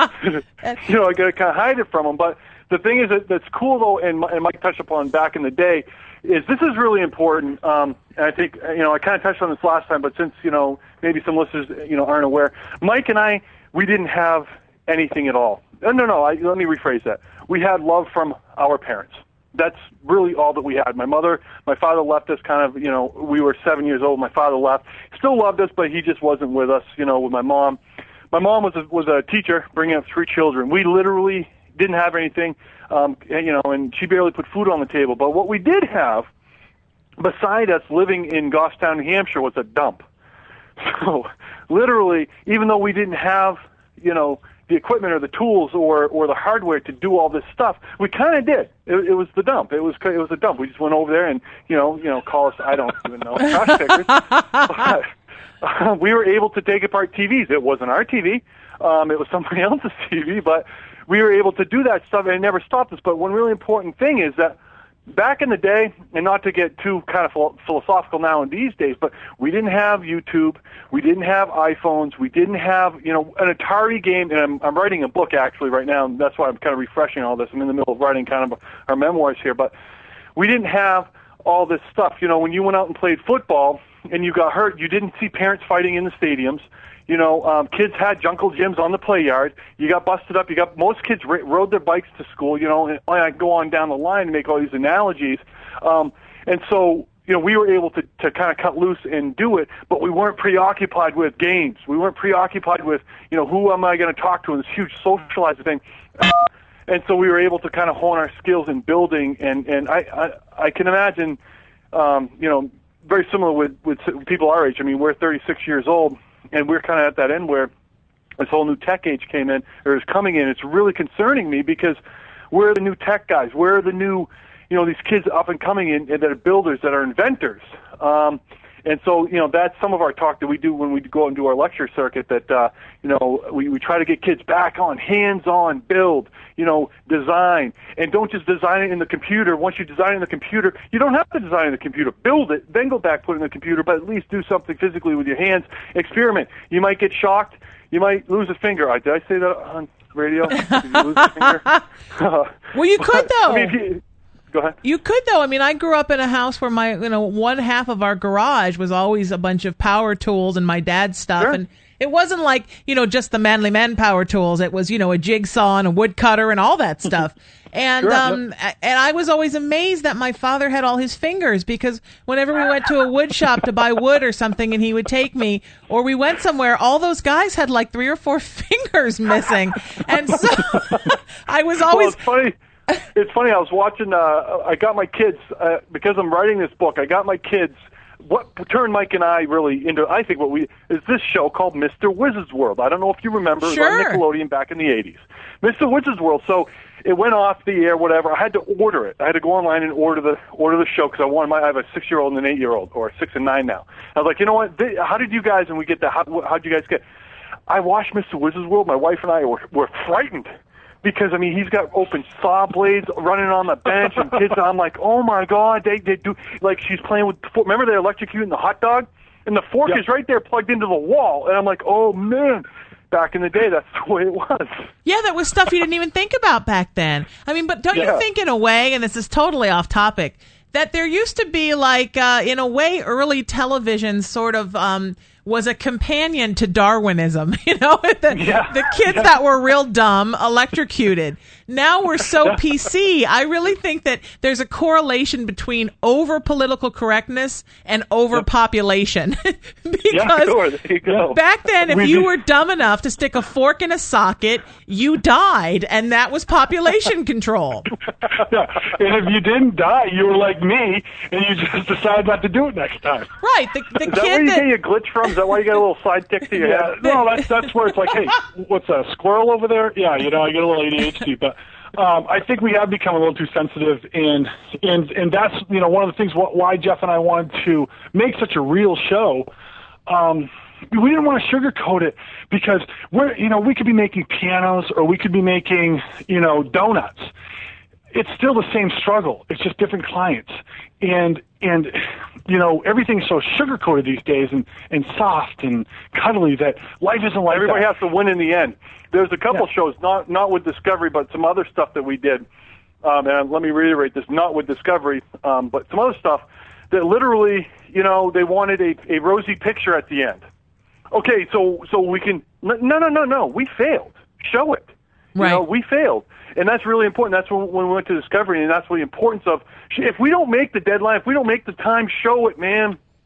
you know, I got to kind of hide it from him. But the thing is that that's cool though, and, and Mike touched upon back in the day, is this is really important. Um, and I think you know I kind of touched on this last time, but since you know maybe some listeners you know aren't aware, Mike and I we didn't have anything at all. No, no, no. I, let me rephrase that. We had love from our parents. That's really all that we had. My mother, my father left us kind of, you know, we were seven years old. My father left. Still loved us, but he just wasn't with us, you know, with my mom. my mom was a, was a teacher bringing up three children. We literally didn't have anything, um, and, you know, and she barely put food on the table. But what we did have, beside us living in Goffstown, New Hampshire, was a dump. So literally, even though we didn't have, you know, the equipment or the tools or, or the hardware to do all this stuff, we kind of did. It, it was the dump. It was it was a dump. We just went over there and, you know, you know, call us, I don't even know, trash pickers. But uh, we were able to take apart T Vs. It wasn't our T V. Um, it was somebody else's T V, but we were able to do that stuff, and it never stopped us. But one really important thing is that back in the day, and not to get too kind of philosophical now in these days, but we didn't have YouTube, we didn't have iPhones, we didn't have, you know, an Atari game, and I'm, I'm writing a book actually right now, and that's why I'm kind of refreshing all this. I'm in the middle of writing kind of our memoirs here, but we didn't have all this stuff. You know, when you went out and played football and you got hurt, you didn't see parents fighting in the stadiums. You know, um, kids had jungle gyms on the play yard. You got busted up. You got most kids ra- rode their bikes to school. You know, and I go on down the line and make all these analogies. Um, and so, you know, we were able to, to kind of cut loose and do it, but we weren't preoccupied with games. We weren't preoccupied with, you know, who am I going to talk to in this huge socializing thing. Uh, and so we were able to kind of hone our skills in building. And, and I, I, I can imagine, um, you know, very similar with, with people our age. I mean, we're thirty-six years old. And we're kind of at that end where this whole new tech age came in, or is coming in. It's really concerning me because we're the new tech guys. We're the new, you know, these kids up and coming in that are builders, that are inventors. Um, and so, you know, that's some of our talk that we do when we go out and do our lecture circuit, that, uh, you know, we, we try to get kids back on, hands-on, build, you know, design. And don't just design it in the computer. Once you design it in the computer, you don't have to design it in the computer. Build it, then go back, put it in the computer, but at least do something physically with your hands. Experiment. You might get shocked. You might lose a finger. Uh, did I say that on radio? Did you lose a finger? Uh, well, you could, but, though. I mean, if you, Go ahead. You could, though. I mean, I grew up in a house where my, you know, one half of our garage was always a bunch of power tools and my dad's stuff. Sure. And it wasn't like, you know, just the manly men power tools. It was, you know, a jigsaw and a woodcutter and all that stuff. And, Sure, um, yep. and I was always amazed that my father had all his fingers, because whenever we went to a wood shop to buy wood or something and he would take me, or we went somewhere, all those guys had like three or four fingers missing. And so I was always... Well, it's funny. It's funny. I was watching. Uh, I got my kids uh, because I'm writing this book. I got my kids. What turned Mike and I really into? I think what we is this show called Mister Wizard's World. I don't know if you remember. Sure. It was on Nickelodeon back in the eighties. Mister Wizard's World. So it went off the air. Whatever. I had to order it. I had to go online and order the order the show because I wanted my. I have a six year old and an eight year old, or six and nine now. I was like, you know what? They, how did you guys? And we get that. How how'd you guys get? I watched Mister Wizard's World. My wife and I were were frightened. Because, I mean, he's got open saw blades running on the bench, and kids, I'm like, oh, my God, they, they do, like, she's playing with, the fork. Remember they electrocuting the hot dog? And the fork Yep. is right there plugged into the wall, and I'm like, oh, man. Back in the day, that's the way it was. Yeah, that was stuff you didn't even think about back then. I mean, but don't Yeah. you think in a way, and this is totally off topic, that there used to be like, uh, in a way, early television sort of um, was a companion to Darwinism, you know, the, Yeah. the kids Yeah. that were real dumb, electrocuted. Now we're so P C. I really think that there's a correlation between over political correctness and overpopulation. because Yeah, sure. There you go. back then, if We you do- were dumb enough to stick a fork in a socket, you died, and that was population control. Yeah. And if you didn't die, you were like me, and you just decided not to do it next time. Right. The, the Is that where kid you that, get your glitch from? Is that why you got a little side tick to your Yeah, head? no, that's that's where it's like, hey, what's that, a squirrel over there? Yeah, you know, I get a little A D H D, but um, I think we have become a little too sensitive, and and and that's, you know, one of the things wh- why Jeff and I wanted to make such a real show. Um, we didn't want to sugarcoat it because we're, you know, we could be making pianos or we could be making, you know, donuts. It's still the same struggle. It's just different clients. And, and, you know, everything's so sugar-coated these days and, and soft and cuddly that life isn't like Everybody that. has to win in the end. There's a couple Yeah. shows, not not with Discovery, but some other stuff that we did. Um, and let me reiterate this, not with Discovery, um, but some other stuff that literally, you know, they wanted a, a rosy picture at the end. Okay, so so we can, no, no, no, no, we failed. Show it. You Right. know, we failed. And that's really important. That's when, when we went to Discovery, and that's what the importance of, if we don't make the deadline, if we don't make the time, show it, man.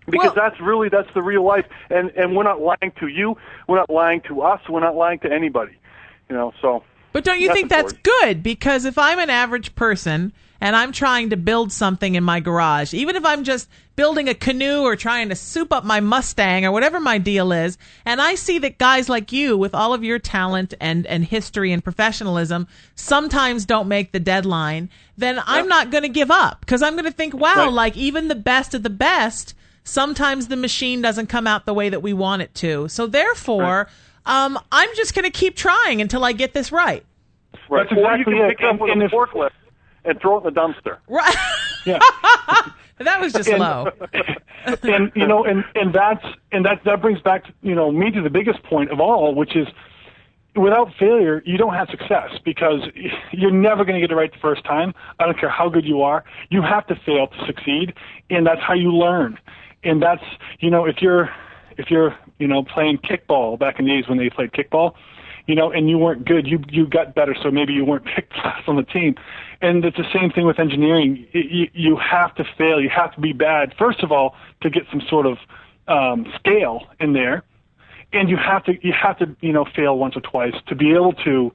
Because that's really, that's the real life. And, and we're not lying to you. We're not lying to us. We're not lying to anybody. You know, so. But don't you that's think that's important. good? Because if I'm an average person and I'm trying to build something in my garage, even if I'm just building a canoe or trying to soup up my Mustang or whatever my deal is, and I see that guys like you, with all of your talent and, and history and professionalism, sometimes don't make the deadline, then I'm not going to give up. Because I'm going to think, wow, Right. like even the best of the best, sometimes the machine doesn't come out the way that we want it to. So therefore, um, I'm just going to keep trying until I get this right. Right. That's Or you exactly can it. pick it up And- with and a if- forklift and throw it in the dumpster. Right. Yeah. That was just And- low. and you know, and and that's and that that brings back you know me to the biggest point of all, which is without failure you don't have success, because you're never going to get it right the first time. I don't care how good you are. You have to fail to succeed, and that's how you learn. And that's you know if you're if you're you know playing kickball back in the days when they played kickball, you know, and you weren't good, you you got better, so maybe you weren't picked last on the team. And it's the same thing with engineering. You, you have to fail. You have to be bad, first of all, to get some sort of um, scale in there, and you have to you have to you know fail once or twice to be able to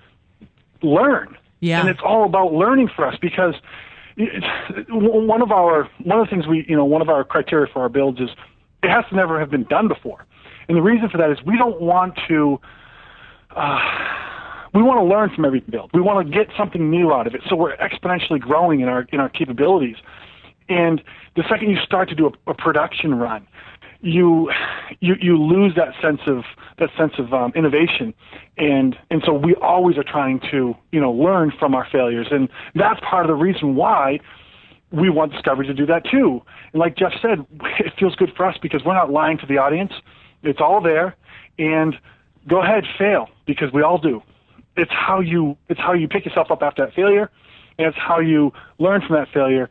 learn. Yeah. And it's all about learning for us, because it's, one of our one of the things we you know one of our criteria for our builds is it has to never have been done before. And the reason for that is we don't want to. Uh, we want to learn from every build. We want to get something new out of it, so we're exponentially growing in our in our capabilities. And the second you start to do a, a production run, you you you lose that sense of that sense of um, innovation. And and so we always are trying to you know learn from our failures, and that's part of the reason why we want Discovery to do that too. And like Jeff said, it feels good for us because we're not lying to the audience. It's all there, and go ahead, fail, because we all do. It's how you it's how you pick yourself up after that failure, and it's how you learn from that failure,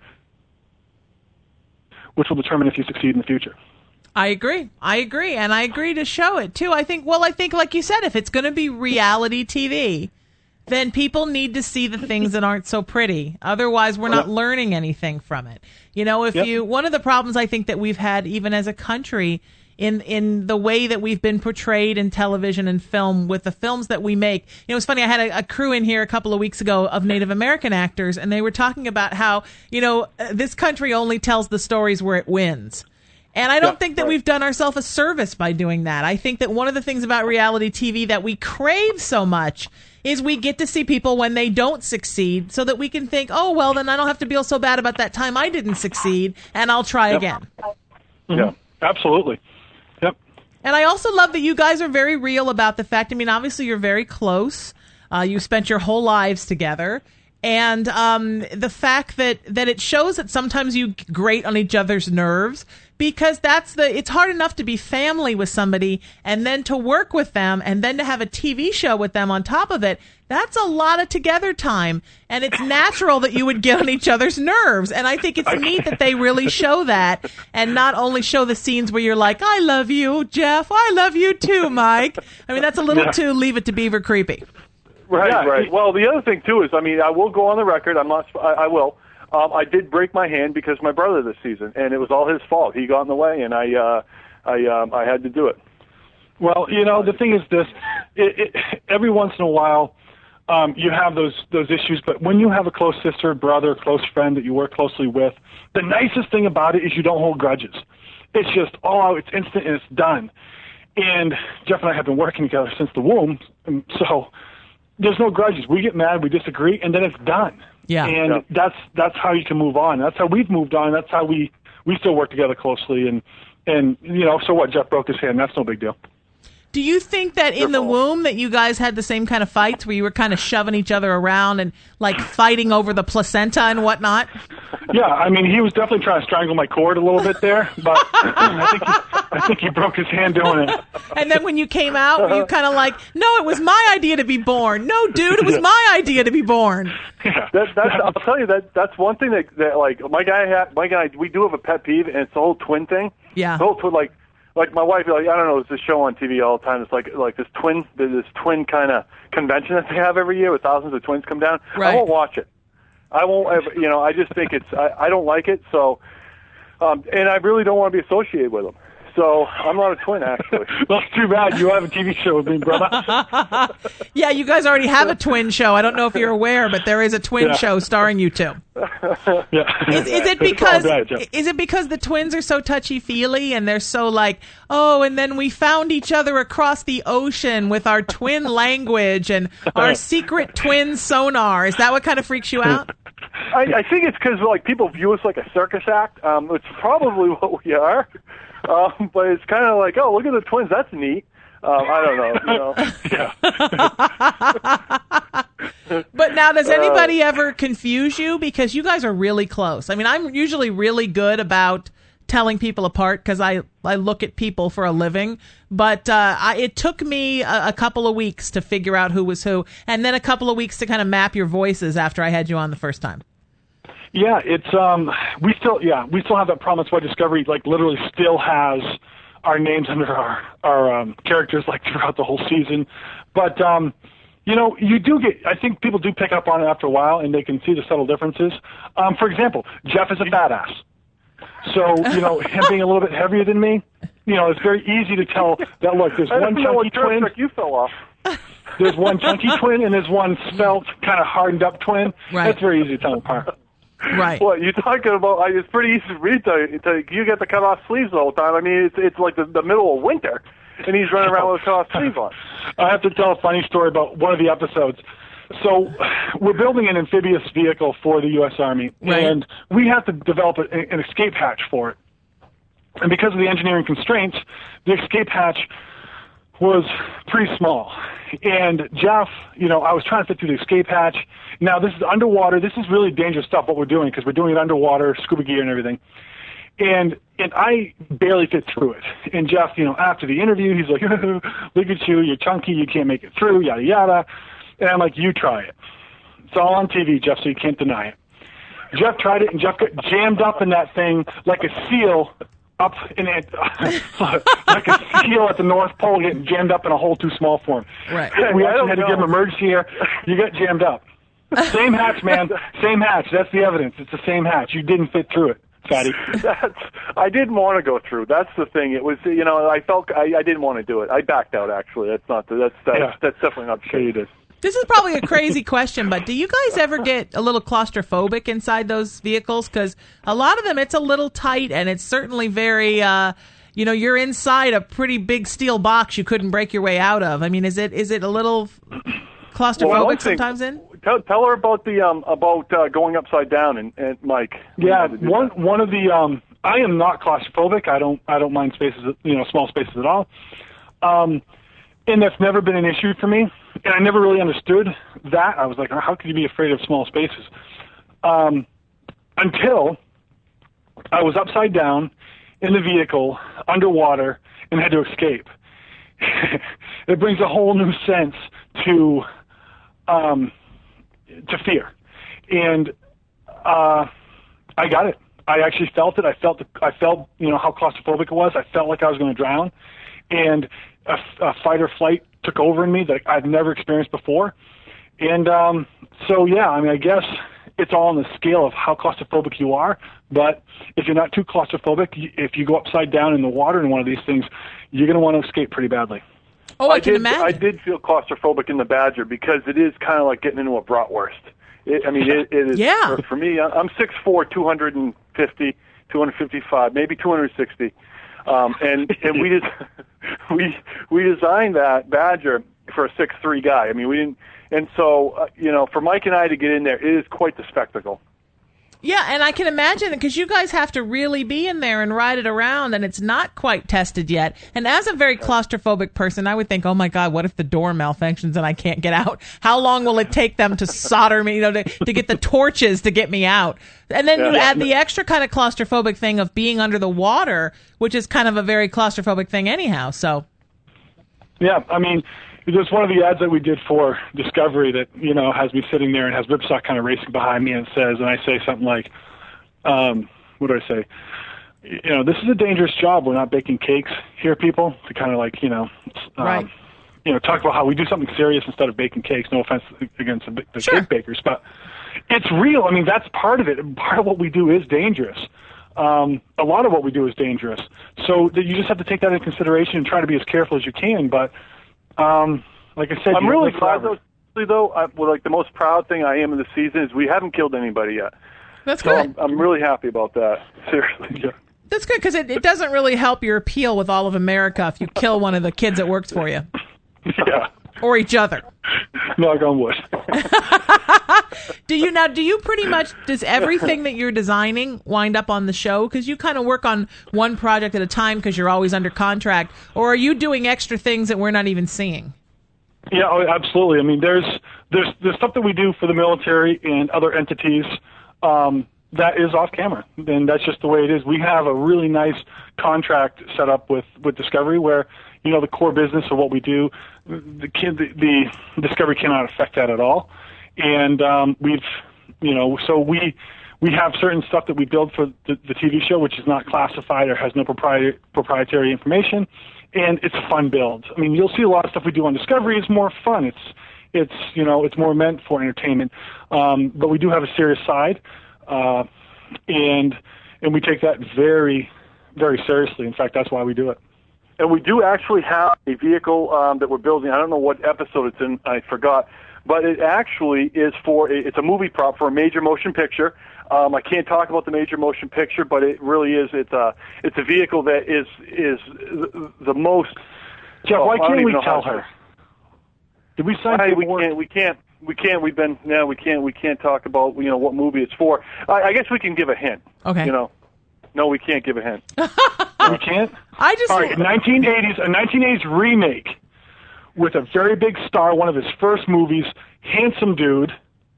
which will determine if you succeed in the future. I agree. I agree. And I agree to show it, too. I think, well, I think, like you said, if it's going to be reality T V, then people need to see the things that aren't so pretty. Otherwise, we're not learning anything from it. You know, if Yep. you, one of the problems I think that we've had, even as a country, in in the way that we've been portrayed in television and film with the films that we make. You know, it's funny, I had a, a crew in here a couple of weeks ago of Native American actors, and they were talking about how, you know, uh, this country only tells the stories where it wins. And I don't Yeah, think that right. we've done ourselves a service by doing that. I think that one of the things about reality T V that we crave so much is we get to see people when they don't succeed, so that we can think, oh, well, then I don't have to feel so bad about that time I didn't succeed, and I'll try Yep. again. Yeah, absolutely. Yep. And I also love that you guys are very real about the fact, I mean, obviously you're very close. Uh, you spent your whole lives together. And um, the fact that, that it shows that sometimes you grate on each other's nerves, because that's the, it's hard enough to be family with somebody and then to work with them and then to have a T V show with them on top of it. That's a lot of together time. And it's natural that you would get on each other's nerves. And I think it's neat that they really show that, and not only show the scenes where you're like, I love you, Jeff. I love you too, Mike. I mean, that's a little Yeah. too Leave It to Beaver creepy. Right, Yeah, right. it- Well, the other thing too is, I mean, I will go on the record. I'm not. I, I will. Um, I did break my hand because my brother this season, and it was all his fault. He got in the way, and I, uh, I, um, I had to do it. Well, you know, the thing is this: it, it, every once in a while, um, you have those those issues. But when you have a close sister, brother, close friend that you work closely with, the nicest thing about it is you don't hold grudges. It's just all out. It's instant, and it's done. And Jeff and I have been working together since the womb, and so there's no grudges. We get mad, we disagree, and then it's done. Yeah. And Yeah. that's that's how you can move on. That's how we've moved on. That's how we we still work together closely. And and you know, so what? Jeff broke his hand. That's no big deal. Do you think that in the womb that you guys had the same kind of fights where you were kind of shoving each other around and like fighting over the placenta and whatnot? Yeah, I mean, he was definitely trying to strangle my cord a little bit there, but I think he, I think he broke his hand doing it. And then when you came out, were you kind of like, no, it was my idea to be born. No, dude, it was my idea to be born. That, that's, I'll tell you that that's one thing that, that like my guy had, my guy, we do have a pet peeve, and it's the whole twin thing. Yeah. The whole twin, like, like my wife, like I don't know, it's this show on T V all the time. It's like like this twin, this twin kind of convention that they have every year with thousands of twins come down. Right. I won't watch it. I won't ever, you know. I just think it's, I, I don't like it. So um, and I really don't want to be associated with them. So I'm not a twin, actually. Well, it's too bad. You have a T V show with me, brother. Yeah, you guys already have a twin show. I don't know if you're aware, but there is a twin Yeah. show starring you two. Yeah. Is, is it because is it because the twins are so touchy feely and they're so like, oh, and then we found each other across the ocean with our twin language and our secret twin sonar? Is that what kind of freaks you out? I, I think it's because like people view us like a circus act. Um, it's probably what we are, um, but it's kind of like, oh, look at the twins. That's neat. Um, I don't know. You know? But now, does anybody ever confuse you? Because you guys are really close. I mean, I'm usually really good about telling people apart because I, I look at people for a living. But uh, I, it took me a, a couple of weeks to figure out who was who, and then a couple of weeks to kind of map your voices after I had you on the first time. Yeah, it's um, we still yeah we still have that problem. That's why Discovery like literally still has our names under our our um, characters like throughout the whole season. But um, you know, you do get. I think people do pick up on it after a while, and they can see the subtle differences. Um, for example, Jeff is a badass. So you know, him being a little bit heavier than me, you know, it's very easy to tell that. Look, there's I one didn't know chunky what turf twin. trick you fell off. There's one chunky twin, and there's one spelt, kind of hardened up twin. Right. That's very easy to tell apart. Right. What you're talking about? I, it's pretty easy to read. To, to, you get the cut off sleeves all the time. I mean, it's it's like the, the middle of winter, and he's running around with a cut off sleeve on. I have to tell a funny story about one of the episodes. So we're building an amphibious vehicle for the U S Army, Right. and we have to develop a, an escape hatch for it. And because of the engineering constraints, the escape hatch was pretty small. And Jeff, you know, I was trying to fit through the escape hatch. Now, this is underwater. This is really dangerous stuff, what we're doing, because we're doing it underwater, scuba gear and everything. And and I barely fit through it. And Jeff, you know, after the interview, he's like, look at you, you're chunky, you can't make it through, yada, yada. And I'm like, you try it. It's all on T V, Jeff, so you can't deny it. Jeff tried it, and Jeff got jammed up in that thing like a seal up in it, like a seal at the North Pole getting jammed up in a hole too small for him. Right. We I actually don't had to know. give him emergency air. You got jammed up. Same hatch, man. Same hatch. That's the evidence. It's the same hatch. You didn't fit through it, fatty. That's, I didn't want to go through. That's the thing. It was, you know, I felt I, I didn't want to do it. I backed out. Actually, that's not. The, that's that's, Yeah. that's definitely not the case. You did. This is probably a crazy question, but do you guys ever get a little claustrophobic inside those vehicles? Because a lot of them, it's a little tight, and it's certainly very, uh, you know, you're inside a pretty big steel box you couldn't break your way out of. I mean, is it is it a little claustrophobic Well, one thing- sometimes in? Tell, tell her about the um about uh, going upside down and, and Mike. Yeah, one one of the um, I am not claustrophobic. I don't I don't mind spaces, you know, small spaces at all. Um, and that's never been an issue for me. And I never really understood that. I was like, how could you be afraid of small spaces? Um, until I was upside down in the vehicle underwater and had to escape. It brings a whole new sense to um, to fear, and uh, I got it. I actually felt it. I felt the, I felt you know how claustrophobic it was. I felt like I was going to drown, and a, a fight or flight took over in me that I've never experienced before. And um, so yeah, I mean, I guess it's all on the scale of how claustrophobic you are. But if you're not too claustrophobic, y- if you go upside down in the water in one of these things, you're going to want to escape pretty badly. Oh, I, I can did, imagine. I did feel claustrophobic in the Badger because it is kind of like getting into a bratwurst. It, I mean, it, it is. Yeah. For, for me, I'm six foot four, two hundred fifty, two hundred fifty-five, maybe two hundred sixty. Um, and and we just we we designed that Badger for a six three guy. I mean, we didn't. And so, uh, you know, for Mike and I to get in there, it is quite the spectacle. Yeah, and I can imagine because you guys have to really be in there and ride it around, and it's not quite tested yet. And as a very claustrophobic person, I would think, oh my God, what if the door malfunctions and I can't get out? How long will it take them to solder me, you know, to, to get the torches to get me out? And then you Yeah. add the extra kind of claustrophobic thing of being under the water, which is kind of a very claustrophobic thing anyhow. So, Yeah, I mean, there's one of the ads that we did for Discovery that, you know, has me sitting there and has Whipstock kind of racing behind me and says, and I say something like, um, what do I say? You know, this is a dangerous job. We're not baking cakes here, people, to kind of like, you know, um, Right. you know, talk about how we do something serious instead of baking cakes. No offense against the, the Sure. cake bakers, but it's real. I mean, that's part of it. Part of what we do is dangerous. Um, a lot of what we do is dangerous. So that you just have to take that into consideration and try to be as careful as you can. But um, like I said, I'm you really live glad, forever. though, though I, well, like the most proud thing I am in the season is we haven't killed anybody yet. That's so good. I'm, I'm really happy about that. Seriously. Yeah. That's good because it, it doesn't really help your appeal with all of America if you kill one of the kids that works for you. Yeah. Or each other. Knock on wood. Do you now? Do you pretty much does everything that you're designing wind up on the show? Because you kind of work on one project at a time because you're always under contract, or are you doing extra things that we're not even seeing? Yeah, oh, absolutely. I mean, there's there's there's stuff that we do for the military and other entities um, that is off camera, and that's just the way it is. We have a really nice contract set up with with Discovery where, you know, the core business of what we do, the kid, the, the Discovery cannot affect that at all. And um, we've, you know, so we we have certain stuff that we build for the, the T V show, which is not classified or has no proprietary proprietary information, and it's a fun build. I mean, you'll see a lot of stuff we do on Discovery is more fun. It's it's you know it's more meant for entertainment, um, but we do have a serious side, uh, and and we take that very very seriously. In fact, that's why we do it. And we do actually have a vehicle um, that we're building. I don't know what episode it's in. I forgot. But it actually is for, a, it's a movie prop for a major motion picture. Um, I can't talk about the major motion picture, but it really is, it's a, it's a vehicle that is, is the, the most. Jeff, oh, why I don't can't we even know tell how to- her? Did we sign Hey, we paperwork? can't, we can't, we can't, we've been, no, we can't, we can't talk about, you know, what movie it's for. I, I guess we can give a hint. Okay. You know, no, we can't give a hint. We can't? I just. All right, nineteen eighties, a nineteen eighties remake with a very big star, one of his first movies, handsome dude.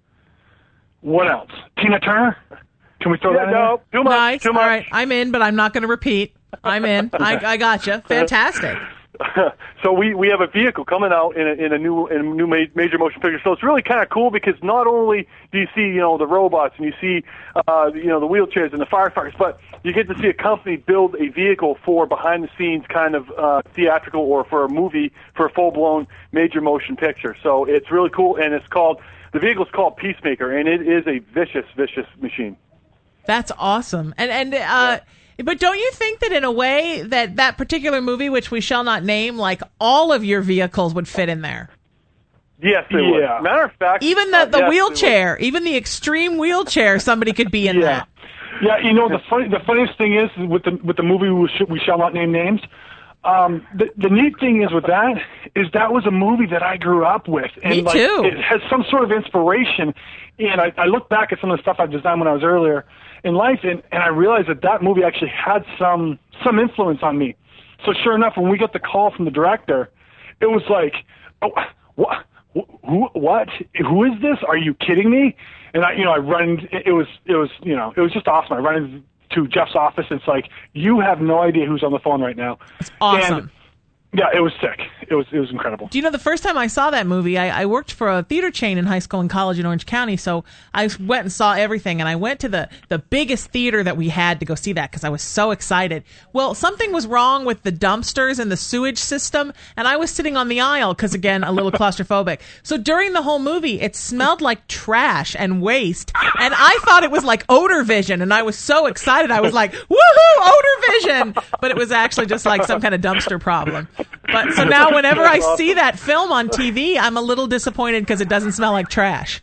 What else? Tina Turner? Can we throw Yeah, that in no, too much, Nice. too All much. right, I'm in, but I'm not going to repeat. I'm in. I, I gotcha. Fantastic. So we, we have a vehicle coming out in a, in a new in a new ma- major motion picture. So it's really kind of cool because not only do you see, you know, the robots and you see uh, you know the wheelchairs and the firefighters, but you get to see a company build a vehicle for behind the scenes kind of uh, theatrical or for a movie for a full blown major motion picture. So it's really cool, and it's called the vehicle's called Peacemaker, and it is a vicious vicious machine. That's awesome. And and uh, but don't you think that in a way that that particular movie, which we shall not name, like all of your vehicles would fit in there? Yes, they Yeah. would. Matter of fact, Even the, uh, the yes, they wheelchair, even the extreme wheelchair, somebody could be in Yeah. that. Yeah, you know the funny, the funniest thing is with the with the movie we, sh- we shall not name names. Um, the the neat thing is with that is that was a movie that I grew up with, and Me like too. it has some sort of inspiration. And I, I look back at some of the stuff I designed when I was earlier in life, and, and I realized that that movie actually had some some influence on me. So sure enough, when we got the call from the director, it was like, oh, what? Who? What? Who is this? Are you kidding me? And I, you know, I run. It was, it was, you know, it was just awesome. I run into Jeff's office, and it's like, you have no idea who's on the phone right now. It's awesome. And, yeah, it was sick. It was, it was incredible. Do you know the first time I saw that movie, I, I worked for a theater chain in high school and college in Orange County, so I went and saw everything, and I went to the, the biggest theater that we had to go see that because I was so excited. Well, something was wrong with the dumpsters and the sewage system, and I was sitting on the aisle because, again, a little claustrophobic. So during the whole movie, it smelled like trash and waste, and I thought it was like odor vision, and I was so excited. I was like, woohoo, odor vision! But it was actually just like some kind of dumpster problem. But so now whenever I see that film on T V, I'm a little disappointed because it doesn't smell like trash.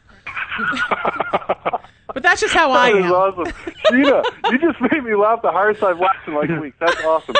But that's just how I That is am. awesome. Sheena, you just made me laugh the hardest I've laughed in like weeks. That's awesome.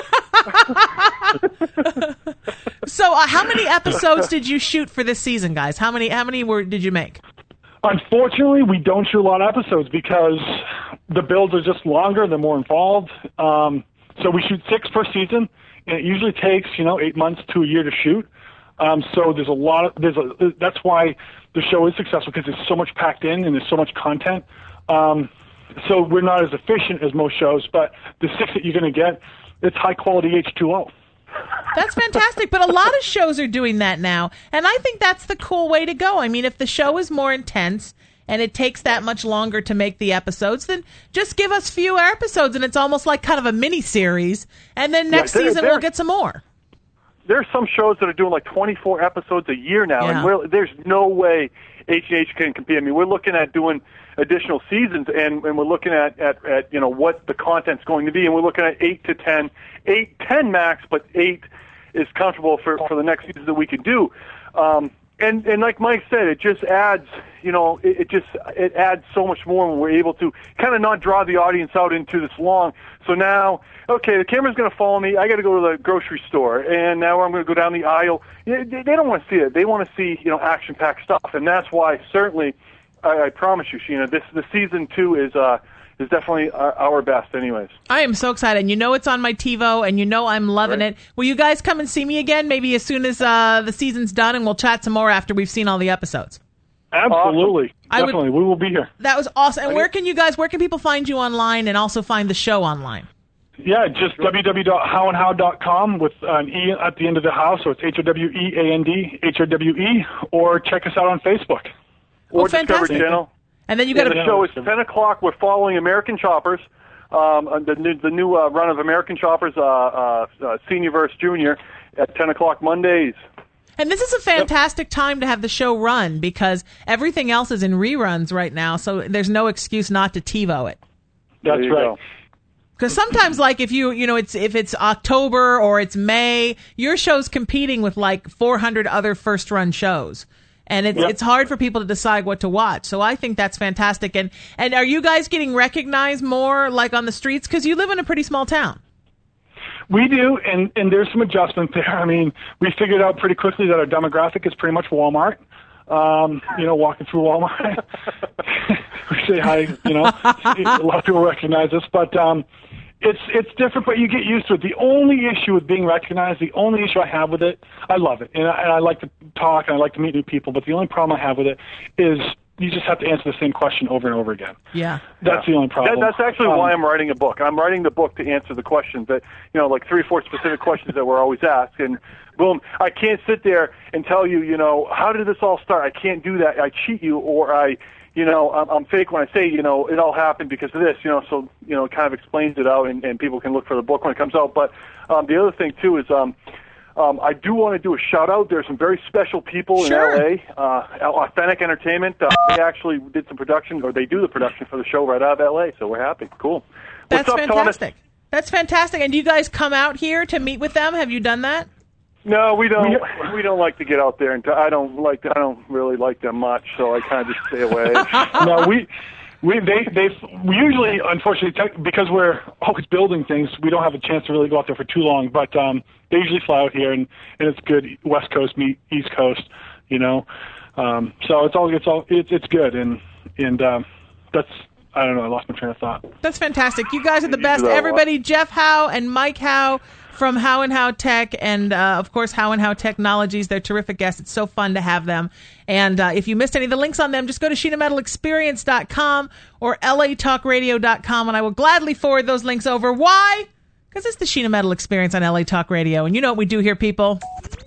So uh, how many episodes did you shoot for this season, guys? How many how many were did you make? Unfortunately, we don't shoot a lot of episodes because the builds are just longer. They're more involved. Um, so we shoot six per season, and it usually takes, you know, eight months to a year to shoot. Um, so there's a lot of there's a that's why the show is successful because there's so much packed in and there's so much content. Um, so we're not as efficient as most shows, but the six that you're going to get, it's high quality H two O. That's fantastic, but a lot of shows are doing that now, and I think that's the cool way to go. I mean, if the show is more intense and it takes that much longer to make the episodes, then just give us fewer episodes, and it's almost like kind of a mini series, and then next Yeah, they're- season they're- we'll get some more. there's some shows that are doing like twenty-four episodes a year now, Yeah. and we're, there's no way H and H can compete. I mean, we're looking at doing additional seasons, and, and we're looking at, at, at you know what the content's going to be, and we're looking at eight to ten, eight, ten max, but eight is comfortable for, for the next season that we could do. Um, and and like Mike said, it just adds, you know, it, it just it adds so much more when we're able to kind of not draw the audience out into this long. So now, okay, the camera's going to follow me. I got to go to the grocery store, and now I'm going to go down the aisle. They, they don't want to see it. They want to see, you know, action-packed stuff, and that's why certainly, I, I promise you, Sheena, this the season two is uh is definitely our, our best, anyways. I am so excited. And you know it's on my TiVo, and you know I'm loving Right. it. Will you guys come and see me again, maybe as soon as uh, the season's done, and we'll chat some more after we've seen all the episodes? Absolutely. I would- Definitely. We will be here. That was awesome. And where can you guys, where can people find you online and also find the show online? Yeah, just w w w dot how and how dot com with an E at the end of the house, so it's H O W E A N D, H O W E, or check us out on Facebook. Oh, Or Discovery fantastic. Channel. And then you Yeah, got the show is ten o'clock. We're following American Choppers, um, uh, the new, the new uh, run of American Choppers, uh, uh, uh, Senior versus Junior, at ten o'clock Mondays. And this is a fantastic time to have the show run because everything else is in reruns right now, so there's no excuse not to TiVo it. That's you right. go. Because sometimes, like if you, you know, it's if it's October or it's May, your show's competing with like four hundred other first run shows, and it's Yep. it's hard for people to decide what to watch. So I think that's fantastic. And and are you guys getting recognized more, like on the streets? Because you live in a pretty small town. We do, and, and there's some adjustment there. I mean, we figured out pretty quickly that our demographic is pretty much Walmart. Um, you know, walking through Walmart, we say hi, you know, a lot of people recognize us, but um, it's it's different, but you get used to it. The only issue with being recognized, the only issue I have with it, I love it, and I, and I like to talk, and I like to meet new people, but the only problem I have with it is you just have to answer the same question over and over again. Yeah. That's the only problem. That, that's actually Um, why I'm writing a book. I'm writing the book to answer the questions that, you know, like three or four specific questions that we're always asked. And boom, I can't sit there and tell you, you know, how did this all start? I can't do that. I cheat you, or I, you know, I'm, I'm fake when I say, you know, it all happened because of this, you know, so, you know, it kind of explains it out, and, and people can look for the book when it comes out. But um, the other thing, too, is um, um, I do want to do a shout-out. There's some very special people Sure. in L A, uh, Authentic Entertainment. Uh, they actually did some production, or they do the production for the show right out of L A, so we're happy. Cool. That's What's up, fantastic. Thomas? That's fantastic. And do you guys come out here to meet with them? Have you done that? No, we don't. We don't like to get out there, and t- I don't like. I don't really like them much, so I kind of just stay away. no, we we they they we usually, unfortunately, tech, because we're always building things, we don't have a chance to really go out there for too long. But um, they usually fly out here, and, and it's good. West Coast meet East Coast, you know. Um, so it's all it's all it's it's good, and and um, that's I don't know. I lost my train of thought. That's fantastic. You guys are the You best. do that a lot. Everybody, Jeff Howe and Mike Howe from How and How Tech, and uh, of course How and How Technologies. They're terrific guests. It's so fun to have them. And uh, if you missed any of the links on them, just go to sheena metal experience dot com or L A talk radio dot com, and I will gladly forward those links over. Why? Because it's the Sheena Metal Experience on L A Talk Radio, and you know what we do here, people.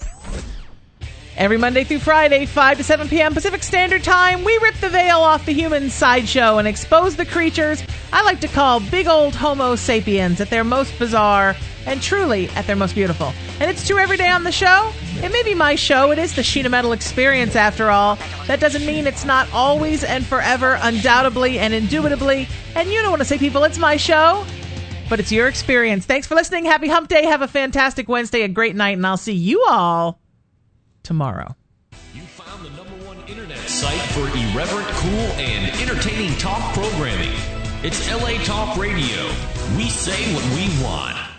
Every Monday through Friday, five to seven p.m. Pacific Standard Time, we rip the veil off the human sideshow and expose the creatures I like to call big old Homo sapiens at their most bizarre and truly at their most beautiful. And it's true every day on the show. It may be my show. It is the Sheena Metal Experience, after all. That doesn't mean it's not always and forever, undoubtedly and indubitably. And you don't want to say, people, it's my show, but it's your experience. Thanks for listening. Happy Hump Day. Have a fantastic Wednesday, a great night, and I'll see you all tomorrow. You found the number one internet site for irreverent, cool, and entertaining talk programming. It's L A Talk Radio. We say what we want.